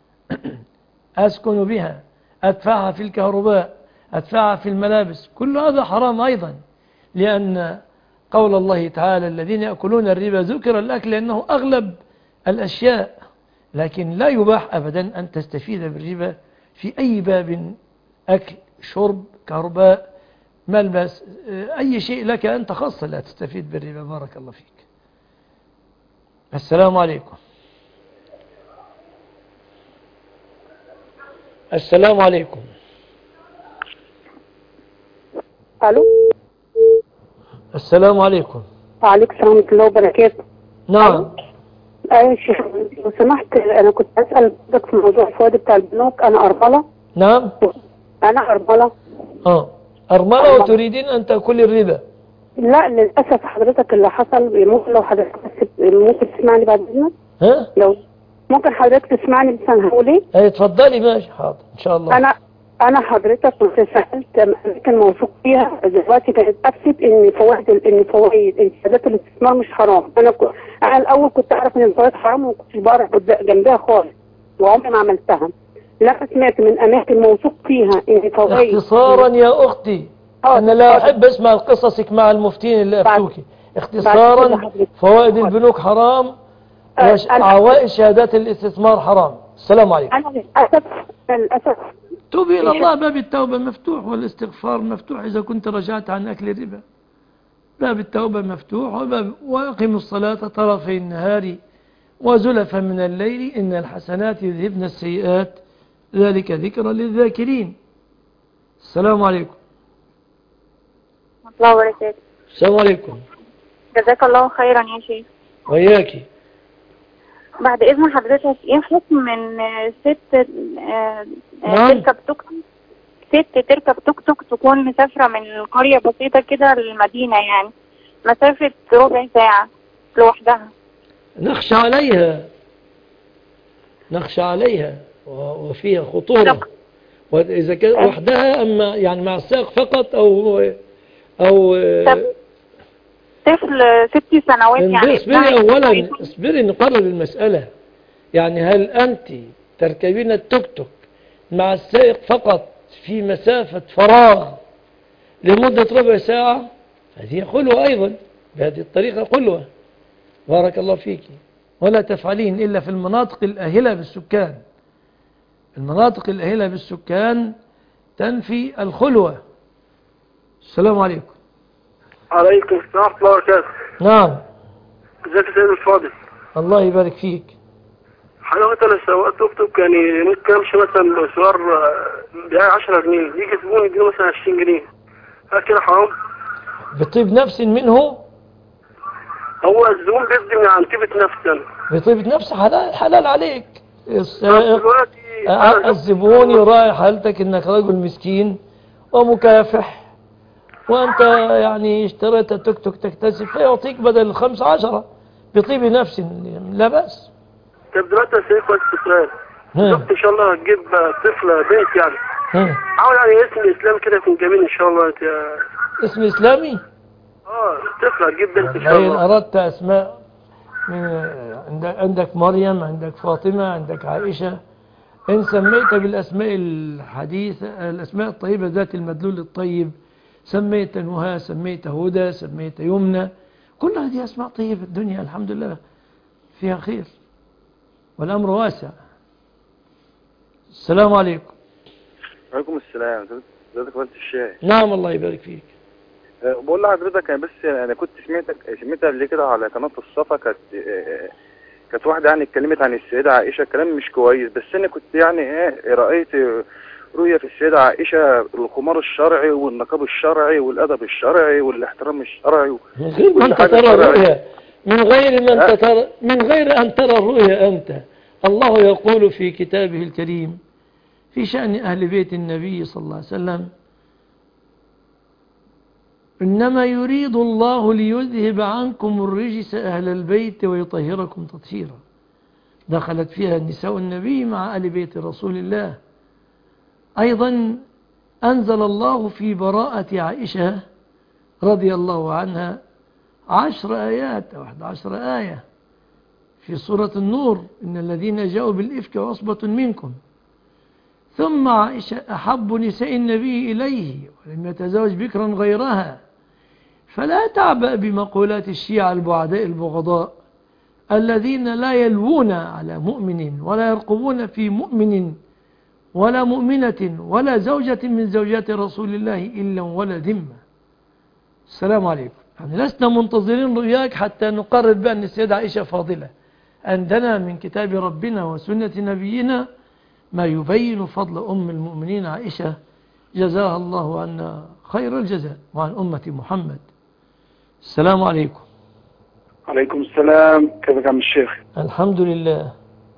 أسكن بها، أدفعها في الكهرباء، أدفعها في الملابس. كل هذا حرام أيضا، لأن قول الله تعالى الذين يأكلون الربا ذكر الأكل لأنه أغلب الأشياء، لكن لا يباح أبدا أن تستفيد بالربا في أي باب، أكل، شرب، كهرباء، ملبس، أي شيء لك أنت خاصة لا تستفيد بالربا. بارك الله فيك. السلام عليكم. السلام عليكم. ألو. السلام عليكم. وعليكم السلام ورحمة الله وبركاته. نعم. أيوة شيخ، لو سمحت أنا كنت أسأل حضرتك في موضوع الفوائد بتاع البنوك. أنا أرملة. نعم. أنا أرملة. اه أرملة وتريدين أن تأكل الربا؟ لا للأسف حضرتك اللي حصل، ممكن لو حضرتك ممكن تسمعني بعد إذنك؟ ها؟ لو ممكن حضرتك تسمعني بس أنا هقول إيه؟ أي اتفضلي. ماشي حاضر إن شاء الله. أنا أنا حضرتك كنت سألت أماكن موثوق فيها، دلوقتي كانت أكتب إن فوائد إن فوائد شهادات الاستثمار مش حرام. أنا ك... أنا الأول كنت أعرف إن الفوائد حرام وما كنتش بعرف جنبها خالص، وعمري ما عملتها. لما سمعت من أماكن موثوق فيها إن فوائد. اختصارا يا أختي، أنا لا أحب أسمع قصصك مع المفتين اللي أفتوكي. اختصارا فوائد البنوك حرام، وعوائد شهادات الاستثمار حرام. السلام عليكم. أنا للأسف للأسف توبي إلى الله، باب التوبة مفتوح والاستغفار مفتوح إذا كنت رجعت عن أكل الربا. باب التوبة مفتوح، وباب وأقم الصلاة طرفي النهار وزلفا من الليل إن الحسنات يذهبن السيئات ذلك ذكرى للذاكرين. السلام عليكم. الله وبركاته. السلام عليكم. جزاك الله خيرا يا شيخ. وإياكي. بعد إذن حضرتك، إيه حكم من ست تركب توك ست تركب توك توك تكون مسافرة من قرية بسيطة كده للمدينة، يعني مسافة ربع ساعة لوحدها؟ نخشى عليها نخشى عليها وفيها خطورة. وإذا كانت وحدها، أما يعني مع السائق فقط أو أو طفل ست سنوات يعني. اصبري أولا، اصبري نقرر المسألة. يعني هل أنت تركبين التوك توك مع السائق فقط في مسافة فراغ لمدة ربع ساعة؟ هذه خلوة أيضا، بهذه الطريقة خلوة. بارك الله فيك. ولا تفعلين إلا في المناطق الأهلة بالسكان. المناطق الأهلة بالسكان تنفي الخلوة. السلام عليكم. عليكم السلام ورحمة الله وبركاته. نعم. ازيك يا سيدي الفاضل؟ الله يبارك فيك. حضرتك انا سواق توك توك، يعني ممكن امشي مثلا مشوار بيع عشرة جنيه، يجي زبون يديله مثلا عشرين جنيه، هل كده حرام؟ بطيب نفس منه؟ هو الزبون بيدي من عن طيبة نفس انا. بطيبة نفس حلال، حلال عليك. دلوقتي الزبون يراعي حالتك انك رجل مسكين ومكافح، وانت يعني اشتريت توك توك تكتسب فيعطيك بدل الخمس عشرة بطيب نفس، لا بأس. طب دلوقتي يا سيدي كويس سؤال. دلوقتي ان شاء الله هتجيب طفلة بنت يعني. عاوز يعني اسم اسلامي كده يكون جميل ان شاء الله. انت اسم اسلامي؟ اه طفلة هتجيب بنت ان شاء الله. إن أردت اسماء من عندك مريم، عندك فاطمة، عندك عائشة. إن سميت بالأسماء الحديثة، الأسماء الطيبة ذات المدلول الطيب، سميت نهى، سميت هدى، سميت يمنى، كل هذه أسماء طيبة. الدنيا الحمد لله فيها خير والأمر واسع. السلام عليكم. وعليكم السلام. ازيك فضيلة الشيخ؟ نعم الله يبارك فيك. أه بقول لحضرتك انا بس انا كنت سمعتك سمعت قبل كده على قناه الصفا، كانت أه كانت واحده يعني اتكلمت عن السيده عائشه كلام مش كويس، بس انا كنت يعني ايه رايت رؤيه في السيده عائشه الخمار الشرعي والنقاب الشرعي والادب الشرعي والاحترام الشرعي من غير ما انت ترى الرؤيا، من غير ما انت ترى، من غير ان ترى الرؤيا انت. الله يقول في كتابه الكريم في شأن أهل بيت النبي صلى الله عليه وسلم: إنما يريد الله ليذهب عنكم الرجس أهل البيت ويطهركم تطهيرا. دخلت فيها نساء النبي مع أهل بيت رسول الله. أيضا أنزل الله في براءة عائشة رضي الله عنها عشر آيات أو أحد عشر آية في سورة النور: إن الذين جاءوا بالإفك عصبة منكم. ثم عائشة أحب نساء النبي إليه ولم يتزوج بكرا غيرها. فلا تعبأ بمقولات الشيعة البعداء البغضاء الذين لا يلوون على مؤمن ولا يرقبون في مؤمن ولا مؤمنة ولا زوجة من زوجات رسول الله إلا ولا ذمة. السلام عليكم. يعني لسنا منتظرين رؤياك حتى نقرر بأن السيدة عائشة فاضلة. عندنا من كتاب ربنا وسنة نبينا ما يبين فضل أم المؤمنين عائشة جزاها الله عنا خير الجزاء وعن أمة محمد. السلام عليكم. عليكم السلام. كيفك عم الشيخ؟ الحمد لله.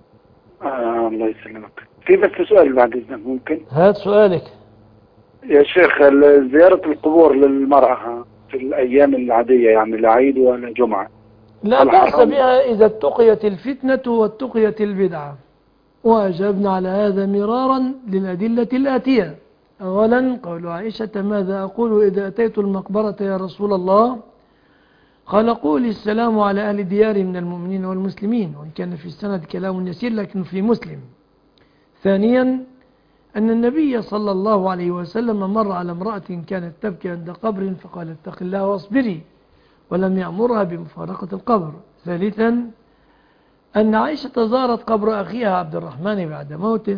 آه الله يسلمك. في بس سؤال بعد إذنك ممكن؟ هات سؤالك يا شيخ. زيارة القبور للمرأة في الأيام العادية يعني لا عيد ولا جمعة لا بأس بها إذا اتقيت الفتنة واتقيت البدعة. وأجبنا على هذا مرارا للأدلة الآتية. أولا قول عائشة: ماذا أقول إذا أتيت المقبرة يا رسول الله؟ قال: قول السلام على أهل ديار من المؤمنين والمسلمين، وإن كان في السند كلام يسير لكن في مسلم. ثانيا أن النبي صلى الله عليه وسلم مر على امرأة كانت تبكي عند قبر فقال: اتق الله واصبري، ولم يأمرها بمفارقة القبر. ثالثا أن عائشة زارت قبر أخيها عبد الرحمن بعد موته،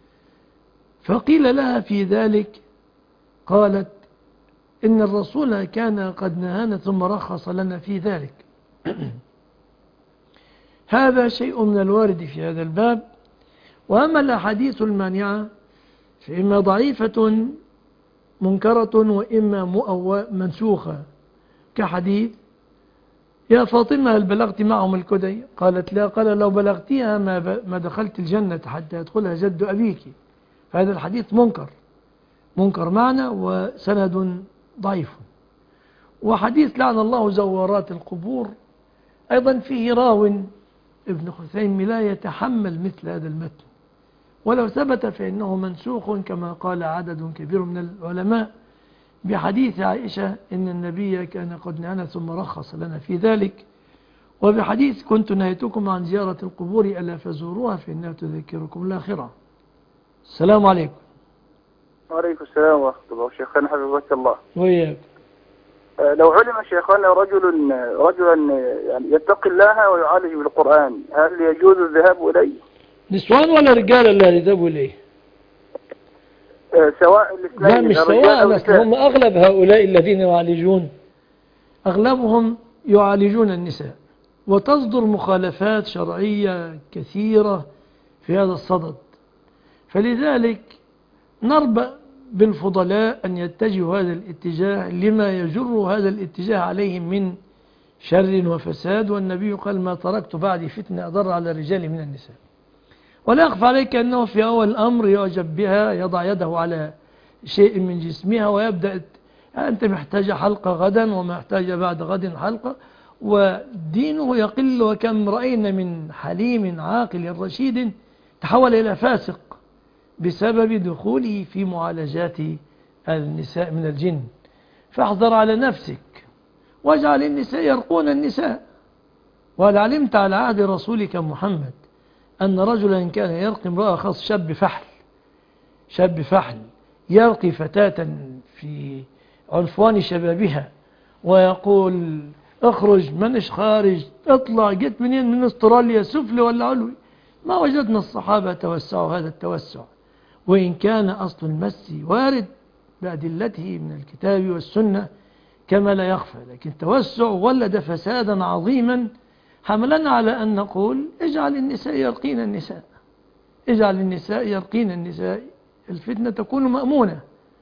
فقيل لها في ذلك قالت: إن الرسول كان قد نهانا ثم رخص لنا في ذلك. هذا شيء من الوارد في هذا الباب. وأما الأحاديث المانعة فإما ضعيفة منكرة وإما منسوخة، كحديث: يا فاطمة هل بلغت معهم الكدي؟ قالت: لا. قال: لو بلغتها ما دخلت الجنة حتى يدخلها جد أبيك. فهذا الحديث منكر، منكر معنى وسند ضعيف. وحديث لعن الله زوارات القبور أيضا فيه راو ابن خثيم لا يتحمل مثل هذا المتن، ولو ثبت فإنه منسوخ كما قال عدد كبير من العلماء بحديث عائشة إن النبي كان قد نهانا ثم رخص لنا في ذلك، وبحديث كنت نهيتكم عن زيارة القبور ألا فزوروها فإنها تذكركم الآخرة. السلام عليكم. وعليكم السلام ورحمة الله. شيخنا حفظك الله. وإياك. آه، لو علم شيخنا رجل رجلا يعني يتقي الله ويعالج بالقرآن، هل يجوز الذهاب إليه؟ نسوان ولا رجال اللي يذهبوا إليه؟ آه، سواء لا مش سواء، بس هم أغلب هؤلاء الذين يعالجون أغلبهم يعالجون النساء، وتصدر مخالفات شرعية كثيرة في هذا الصدد، فلذلك نربأ بالفضلاء أن يتجهوا هذا الاتجاه لما يجر هذا الاتجاه عليهم من شر وفساد، والنبي قال ما تركت بعدي فتنة أضر على الرجال من النساء. ولا يخفى عليك أنه في أول الأمر يعجب بها، يضع يده على شيء من جسمها ويبدأ أنت محتاجة حلقة غدا ومحتاجة بعد غد حلقة، ودينه يقل. وكم رأينا من حليم عاقل رشيد تحول إلى فاسق بسبب دخوله في معالجات النساء من الجن. فاحذر على نفسك واجعل النساء يرقون النساء. وهل علمت على عهد رسولك محمد أن رجلا كان يرقي امرأة، خاص شاب فحل شاب فحل يرقي فتاة في عنفوان شبابها ويقول اخرج، منش خارج، اطلع، جيت منين؟ من استراليا، سفلي ولا علوي؟ ما وجدنا الصحابة توسعوا هذا التوسع، وإن كان أصل المس وارد بأدلته من الكتاب والسنة كما لا يخفى، لكن توسع ولد فسادا عظيما حملنا على أن نقول اجعل النساء يرقين النساء، اجعل النساء يرقين النساء، الفتنة تكون مأمونة.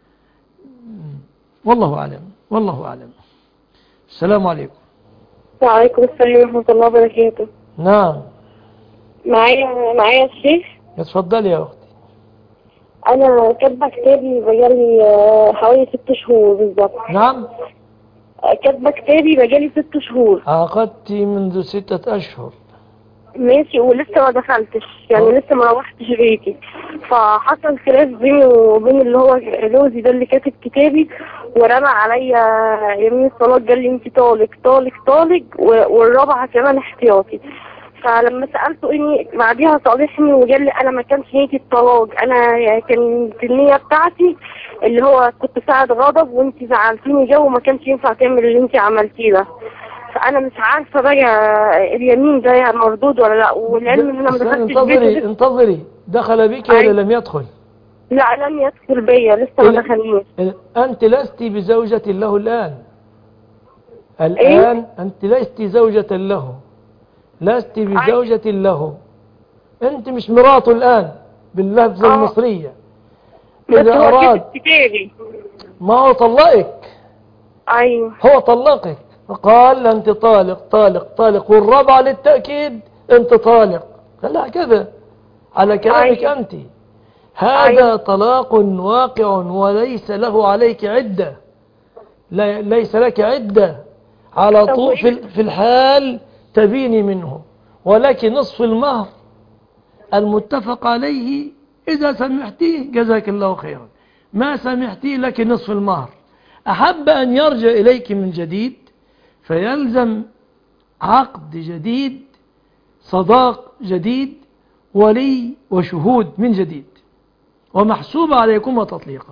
والله أعلم، والله أعلم. السلام عليكم. وعليكم السلام ورحمة الله وبركاته. نعم. معايا معايا الشيخ. اتفضلي يا أختي. أنا كاتبة كتابي بقالي حوالي ست شهور بالظبط. نعم. كاتبة كتابي بقالي ست شهور. عقدت منذ ستة أشهر. ماشي، ولسه ما دخلتش يعني أوه. لسه ما روحتش بيتي. فحصل خلاف بيني وبين اللي هو جوزي ده اللي كاتب كتابي، ورمى عليا يمين الصلاة، قال لي انت طالق طالق طالق والرابعة كمان احتياطي. فلما سألته اني بعديها صالحني وقال لي انا ما كانش نيتي الطلاق، انا كانت النية بتاعتي اللي هو كنت ساعد غضب وانت زعلتيني جو وما كانش ينفع تعمل اللي انت عملتيه ده. فانا مش عارفه بقى اليمين ده مردود ولا لا، والعلم ان انا ما دخلتش انتظري انتظري دخل بك ولا لم يدخل؟ لا لم يدخل بيا، لسه ما دخلنيش. انت لست بزوجة له الان الان إيه؟ انت لست زوجة له، لست بزوجة أي. له، انت مش مراته الان باللفظة آه. المصرية. اذا اراد ما هو طلقك. ايوه هو طلقك فقال انت طالق طالق طالق، والرابعة للتأكيد انت طالق، خليها كذا على كلامك. أيوة. انت هذا أيوة. طلاق واقع وليس له عليك عدة، لا ليس لك عدة على طول في, في الحال تبيني منه، ولكن نصف المهر المتفق عليه. إذا سمحتيه جزاك الله خيرا، ما سمحتيه لك نصف المهر. أحب أن يرجع إليك من جديد فيلزم عقد جديد، صداق جديد، ولي وشهود من جديد، ومحسوب عليكم تطليقا.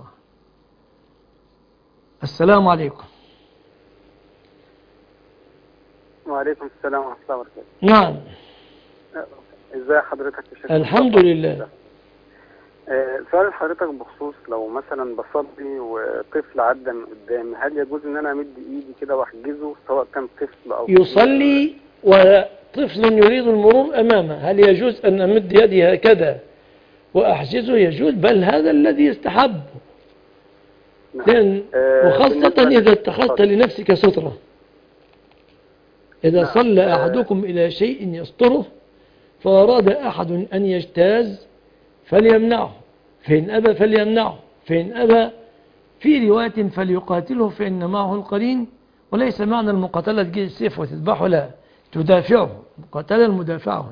السلام عليكم. وعليكم السلام ورحمة الله وبركاته. نعم. ازاي حضرتك يا شيخ؟ الحمد لله. سؤال حضرتك بخصوص لو مثلا بصلي وطفل عدى من قدامي، هل يجوز ان انا امد ايدي كده واحجزه سواء كان طفل او يصلي وطفل يريد المرور امامه، هل يجوز ان امد يدي هكذا واحجزه؟ يجوز، بل هذا الذي يستحب. نعم. لأن وخاصة إذا اتخذت لنفسك سترة، إذا نعم. صلى أحدكم إلى شيء يستره فأراد أحد أن يجتاز فليمنعه، فإن أبى فليمنعه، فإن أبى في رواية فليقاتله فإن معه القرين. وليس معنى المقاتلة تجي السيف وتذبحه، لا، تدافعه، مقاتلة المدافعة.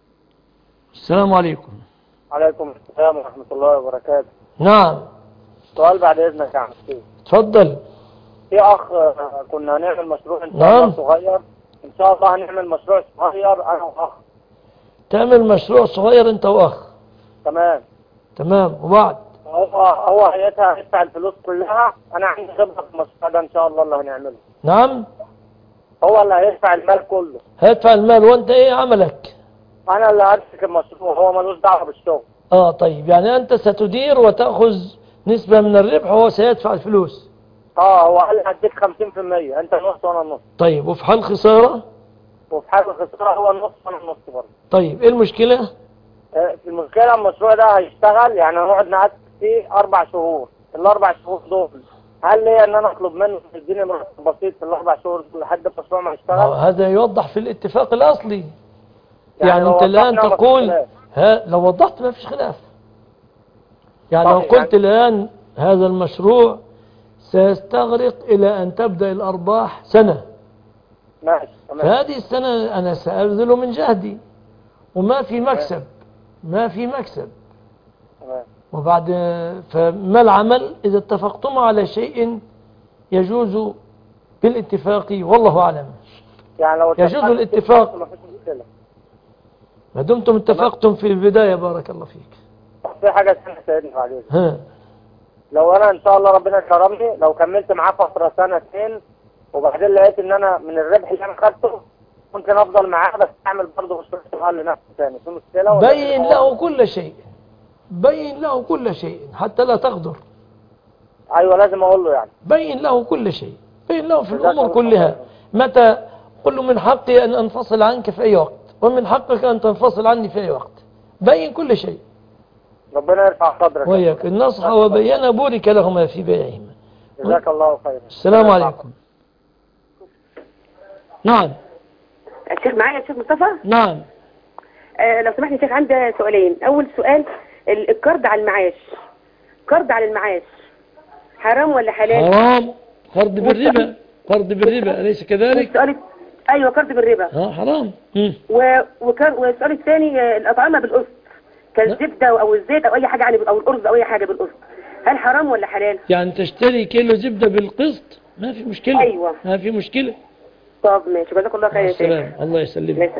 السلام عليكم. عليكم السلام ورحمة الله وبركاته. نعم. سؤال بعد اذنك يا عم سيف. اتفضل. في اخ آه، كنا هنعمل مشروع ان شاء نعم. الله صغير، ان شاء الله هنعمل مشروع صغير انا واخ. تعمل مشروع صغير انت واخ. تمام تمام. وبعد هو هو هيدفع هيدفع الفلوس كلها، انا عندي خبره في المشروع ده ان شاء الله اللي هنعمله. نعم. هو اللي هيدفع المال كله. هيدفع المال وانت ايه عملك؟ انا اللي همسك المشروع، هو ملوش دعوه بالشغل. اه طيب، يعني انت ستدير وتأخذ نسبة من الربح وهو سيدفع الفلوس. اه هو قال لي هديك خمسين في المية، انت نص وانا نص. طيب وفي حال خسارة؟ وفي حال الخساره هو النص وانا النص برضه. طيب ايه المشكلة؟ آه، المشكله المشروع ده هيشتغل، يعني هنقعد نقعد فيه اربع شهور، الاربع شهور دول هل ليا ان انا اطلب منه يديني مرتب بسيط في الاربع شهور دول لحد المشروع ما يشتغل؟ آه هذا يوضح في الاتفاق الاصلي. يعني, يعني يعني انت الان وضحنا تقول ما فيش ها لو وضحت ما فيش خلاف. يعني لو طيب، قلت الان هذا المشروع سيستغرق الى ان تبدأ الارباح سنة، ماشي تمام. فهذه السنة انا سأبذل من جهدي وما في مكسب، ما في مكسب. تمام. وبعد فما العمل إذا اتفقتم على شيء يجوز بالاتفاق والله أعلم. يعني لو يجوز اتفقنا الاتفاق ما فيش مشكله. ما دمتم اتفقتم في البداية. بارك الله فيك. في حاجه ثانيه سيدنا عليك، ها. لو انا ان شاء الله ربنا كرمني لو كملت معاه فتره سنتين وبعدين لقيت ان انا من الربح اللي انا خدته ممكن افضل معاه بس اعمل برضه مشروع صغير لنفسي ثاني، في مشكله ولا بين له كل شيء، بين له كل شيء حتى لا تغدر. ايوه لازم اقول له يعني. بين له كل شيء، بين له في الامور كلها. متى قل له من حقي ان انفصل عنك في اي وقت ومن حقك ان تنفصل عني في اي وقت. بين كل شيء. ربنا يرفع قدرك وياك النصح وبين بورك لهما في بيعهما. جزاك الله خيرا. السلام عليكم. نعم. الشيخ معايا الشيخ مصطفى؟ نعم. آه لو سمحت يا شيخ عندي سؤالين. اول سؤال ال- القرض على المعاش، قرض على المعاش حرام ولا حلال؟ حرام. قرض بالربا، قرض بالربا أليس كذلك؟ والسؤال ايوه قرض بالربا. اه حرام. مم. و... وكان والسؤال الثاني آه، الاطعمه بالقسط كالزبده او الزيت او اي حاجه يعني او الارز او اي حاجه بالقسط، هل حرام ولا حلال؟ يعني تشتري كيلو زبدة بالقسط ما في مشكلة. ايوه ما في مشكلة. طب ماشي جزاك الله خير يا شيخ. السلام. الله يسلمك.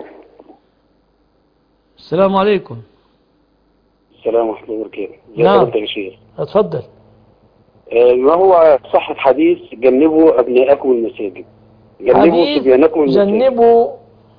السلام عليكم. السلام ورحمة الله وبركاته. نعم. يا شيخ. اتفضل. آه، ما هو صحة حديث جنبوا أبناءكم المساجد؟ جنبوا صبيانكم المساجد. جنبوا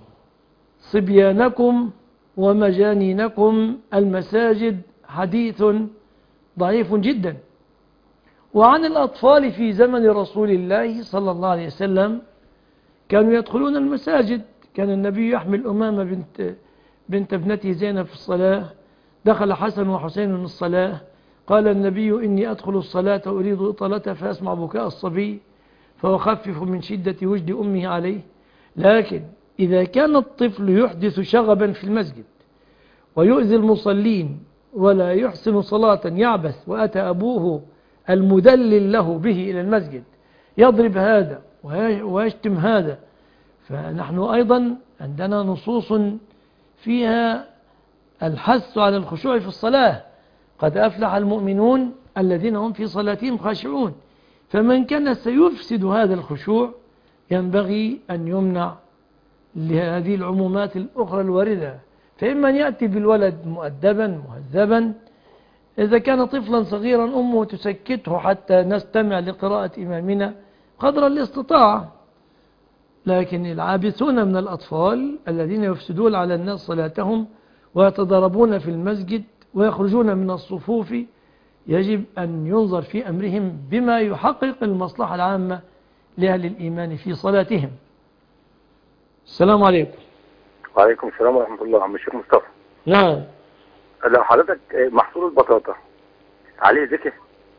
صبيانكم ومجانينكم المساجد حديث ضعيف جدا. وعن الأطفال في زمن رسول الله صلى الله عليه وسلم كانوا يدخلون المساجد. كان النبي يحمل أمامة بنت بنت ابنته زينب في الصلاة، دخل حسن وحسين الصلاة، قال النبي إني أدخل الصلاة أريد إطالتها فأسمع بكاء الصبي فأخفف من شدة وجد أمه عليه. لكن إذا كان الطفل يحدث شغبا في المسجد ويؤذي المصلين ولا يحسن صلاة يعبث وأتى أبوه المدلل له به إلى المسجد يضرب هذا ويشتم هذا، فنحن أيضا عندنا نصوص فيها الحث على الخشوع في الصلاة. قد أفلح المؤمنون الذين هم في صلاتهم خاشعون. فمن كان سيفسد هذا الخشوع ينبغي أن يمنع لهذه العمومات الأخرى الواردة. فإما أن يأتي بالولد مؤدبا مهذبا، إذا كان طفلا صغيرا أمه تسكته حتى نستمع لقراءة إمامنا قدر الاستطاعة. لكن العابثون من الأطفال الذين يفسدون على الناس صلاتهم ويتضربون في المسجد ويخرجون من الصفوف يجب أن ينظر في أمرهم بما يحقق المصلحة العامة لأهل الإيمان في صلاتهم. السلام عليكم. وعليكم السلام ورحمة الله. عم الشيخ مصطفى. نعم. لو حضرتك محصول البطاطا عليه زكاة؟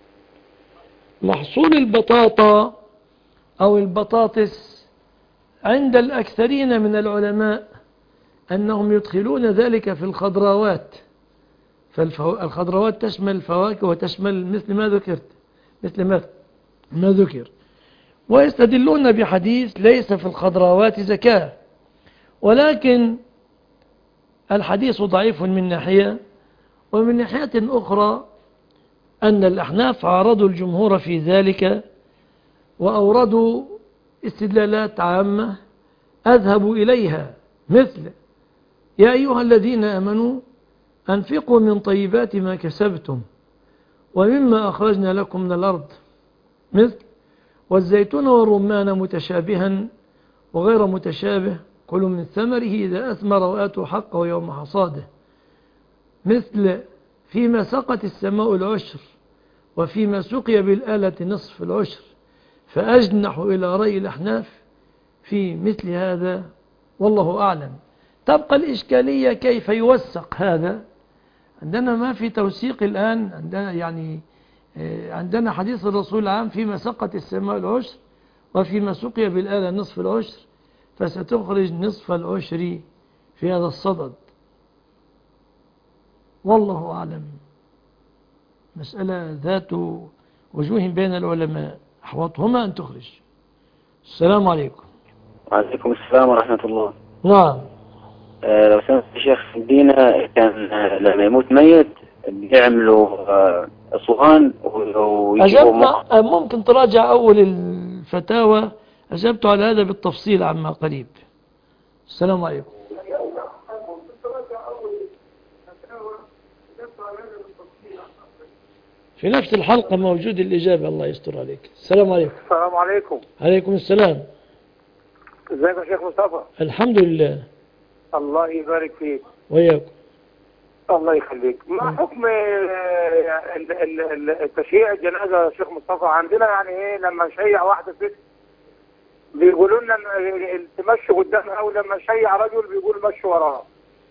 محصول البطاطا أو البطاطس عند الأكثرين من العلماء أنهم يدخلون ذلك في الخضروات. فالخضروات تشمل الفواكه وتشمل مثل ما ذكرت مثل ما ما ذكر، ويستدلون بحديث ليس في الخضروات زكاة، ولكن الحديث ضعيف من ناحية، ومن ناحية أخرى أن الأحناف عارضوا الجمهور في ذلك وأوردوا استدلالات عامة أذهب إليها، مثل يا أيها الذين آمنوا أنفقوا من طيبات ما كسبتم ومما أخرجنا لكم من الأرض، مثل والزيتون والرمان متشابها وغير متشابه كلوا من ثمره إذا أثمر وآتوا حقه يوم حصاده، مثل فيما سقت السماء العشر وفيما سقي بالآلة نصف العشر، فأجنح إلى رأي الأحناف في مثل هذا والله أعلم. تبقى الإشكالية كيف يوثق هذا. عندنا ما في توثيق الآن، عندنا يعني عندنا حديث الرسول العام فيما سقت السماء العشر وفيما سقي بالآلة نصف العشر، فستخرج نصف العشر في هذا الصدد والله أعلم. مسألة ذات وجوه بين العلماء، أحوطهما أن تخرج. السلام عليكم. وعليكم السلام ورحمة الله. نعم. آه لو سمحت الشيخ دينا، كان آه لما يموت ميت بيعملوا آه أصوان ويجيبوا مخ. ممكن تراجع أول الفتاوى، أجبت على هذا بالتفصيل عما قريب. السلام عليكم. في نفس الحلقة موجود الإجابة، الله يستر عليك. السلام عليكم. السلام عليكم. عليكم السلام. ازيك يا شيخ مصطفى؟ الحمد لله. الله يبارك فيك. وياكم. الله يخليك. ما حكم التشييع الجنازة يا شيخ مصطفى؟ عندنا يعني ايه لما نشيع واحدة ست بيقولوا لنا تمشي قدامها، او لما نشيع رجل بيقول مشي وراها.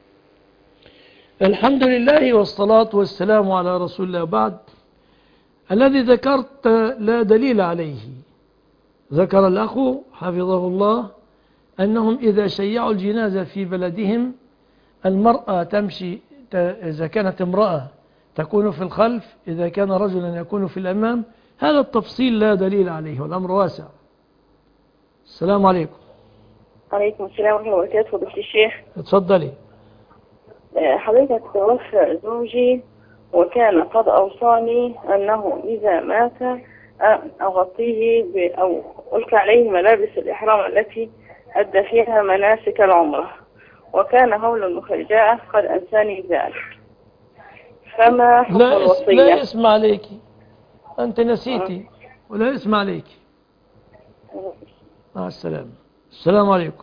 الحمد لله والصلاة والسلام على رسول الله. بعد الذي ذكرت لا دليل عليه. ذكر الأخ حفظه الله أنهم إذا شيعوا الجنازة في بلدهم المرأة تمشي، إذا كانت امرأة تكون في الخلف، إذا كان رجلا يكون في الأمام. هذا التفصيل لا دليل عليه والأمر واسع. السلام عليكم. عليكم السلام ورحمة الله وبركاته. فضيلة الشيخ اتفضلي. حضرتك توفى زوجي وكان قد أوصاني أنه إذا مات أغطيه أو ألقى عليه ملابس الإحرام التي أدى فيها مناسك العمرة، وكان هول المخرجاء قد أنساني ذلك، فما حكم لا الوصية؟ لا اسم عليك، أنت نسيتي ولا اسم عليك. مع السلامة. السلام عليكم.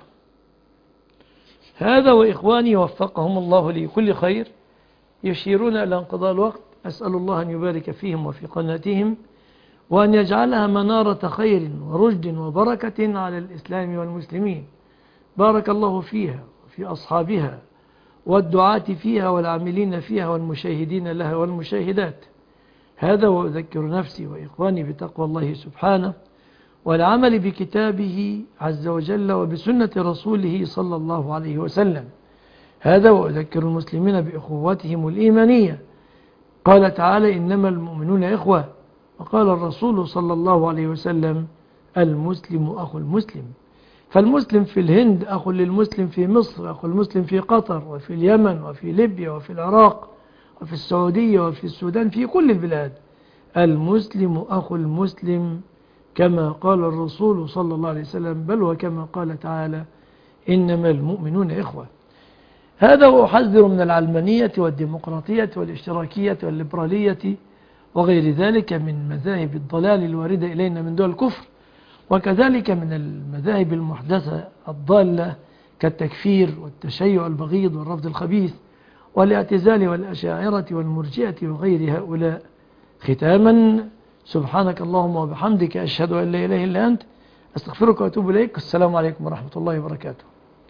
هذا وإخواني وفقهم الله لكل خير يشيرون إلى انقضاء الوقت. أسأل الله أن يبارك فيهم وفي قناتهم، وأن يجعلها منارة خير ورشد وبركة على الإسلام والمسلمين. بارك الله فيها وفي أصحابها والدعاة فيها والعاملين فيها والمشاهدين لها والمشاهدات. هذا وأذكر نفسي وإخواني بتقوى الله سبحانه والعمل بكتابه عز وجل وبسنة رسوله صلى الله عليه وسلم. هذا وأذكر المسلمين بأخوتهم الإيمانية. قال تعالى إنما المؤمنون إخوة، وقال الرسول صلى الله عليه وسلم المسلم أخو المسلم. فالمسلم في الهند أخو للمسلم في مصر، أخو المسلم في قطر وفي اليمن وفي ليبيا وفي العراق وفي السعودية وفي السودان، في كل البلاد. المسلم أخو المسلم كما قال الرسول صلى الله عليه وسلم، بل وكما قال تعالى إنما المؤمنون إخوة. هذا وأحذر من العلمانية والديمقراطية والاشتراكية والليبرالية وغير ذلك من مذاهب الضلال الواردة إلينا من دول الكفر، وكذلك من المذاهب المحدثة الضالة كالتكفير والتشيع البغيض والرفض الخبيث والاعتزال والأشاعرة والمرجئة وغير هؤلاء. ختاما، سبحانك اللهم وبحمدك، أشهد أن لا إله إلا أنت، أستغفرك وأتوب إليك. السلام عليكم ورحمة الله وبركاته.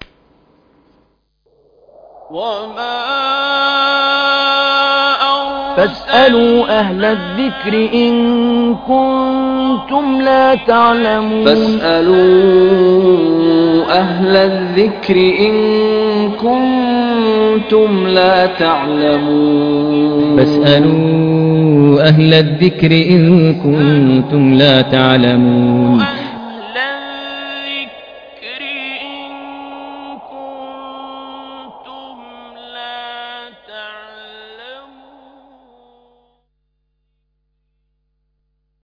وما فاسألوا أهل الذكر إن كنتم لا تعلمون فاسألوا أهل الذكر إن كنتم لا تعلمون فاسألوا أهل الذكر إن كنتم لا تعلمون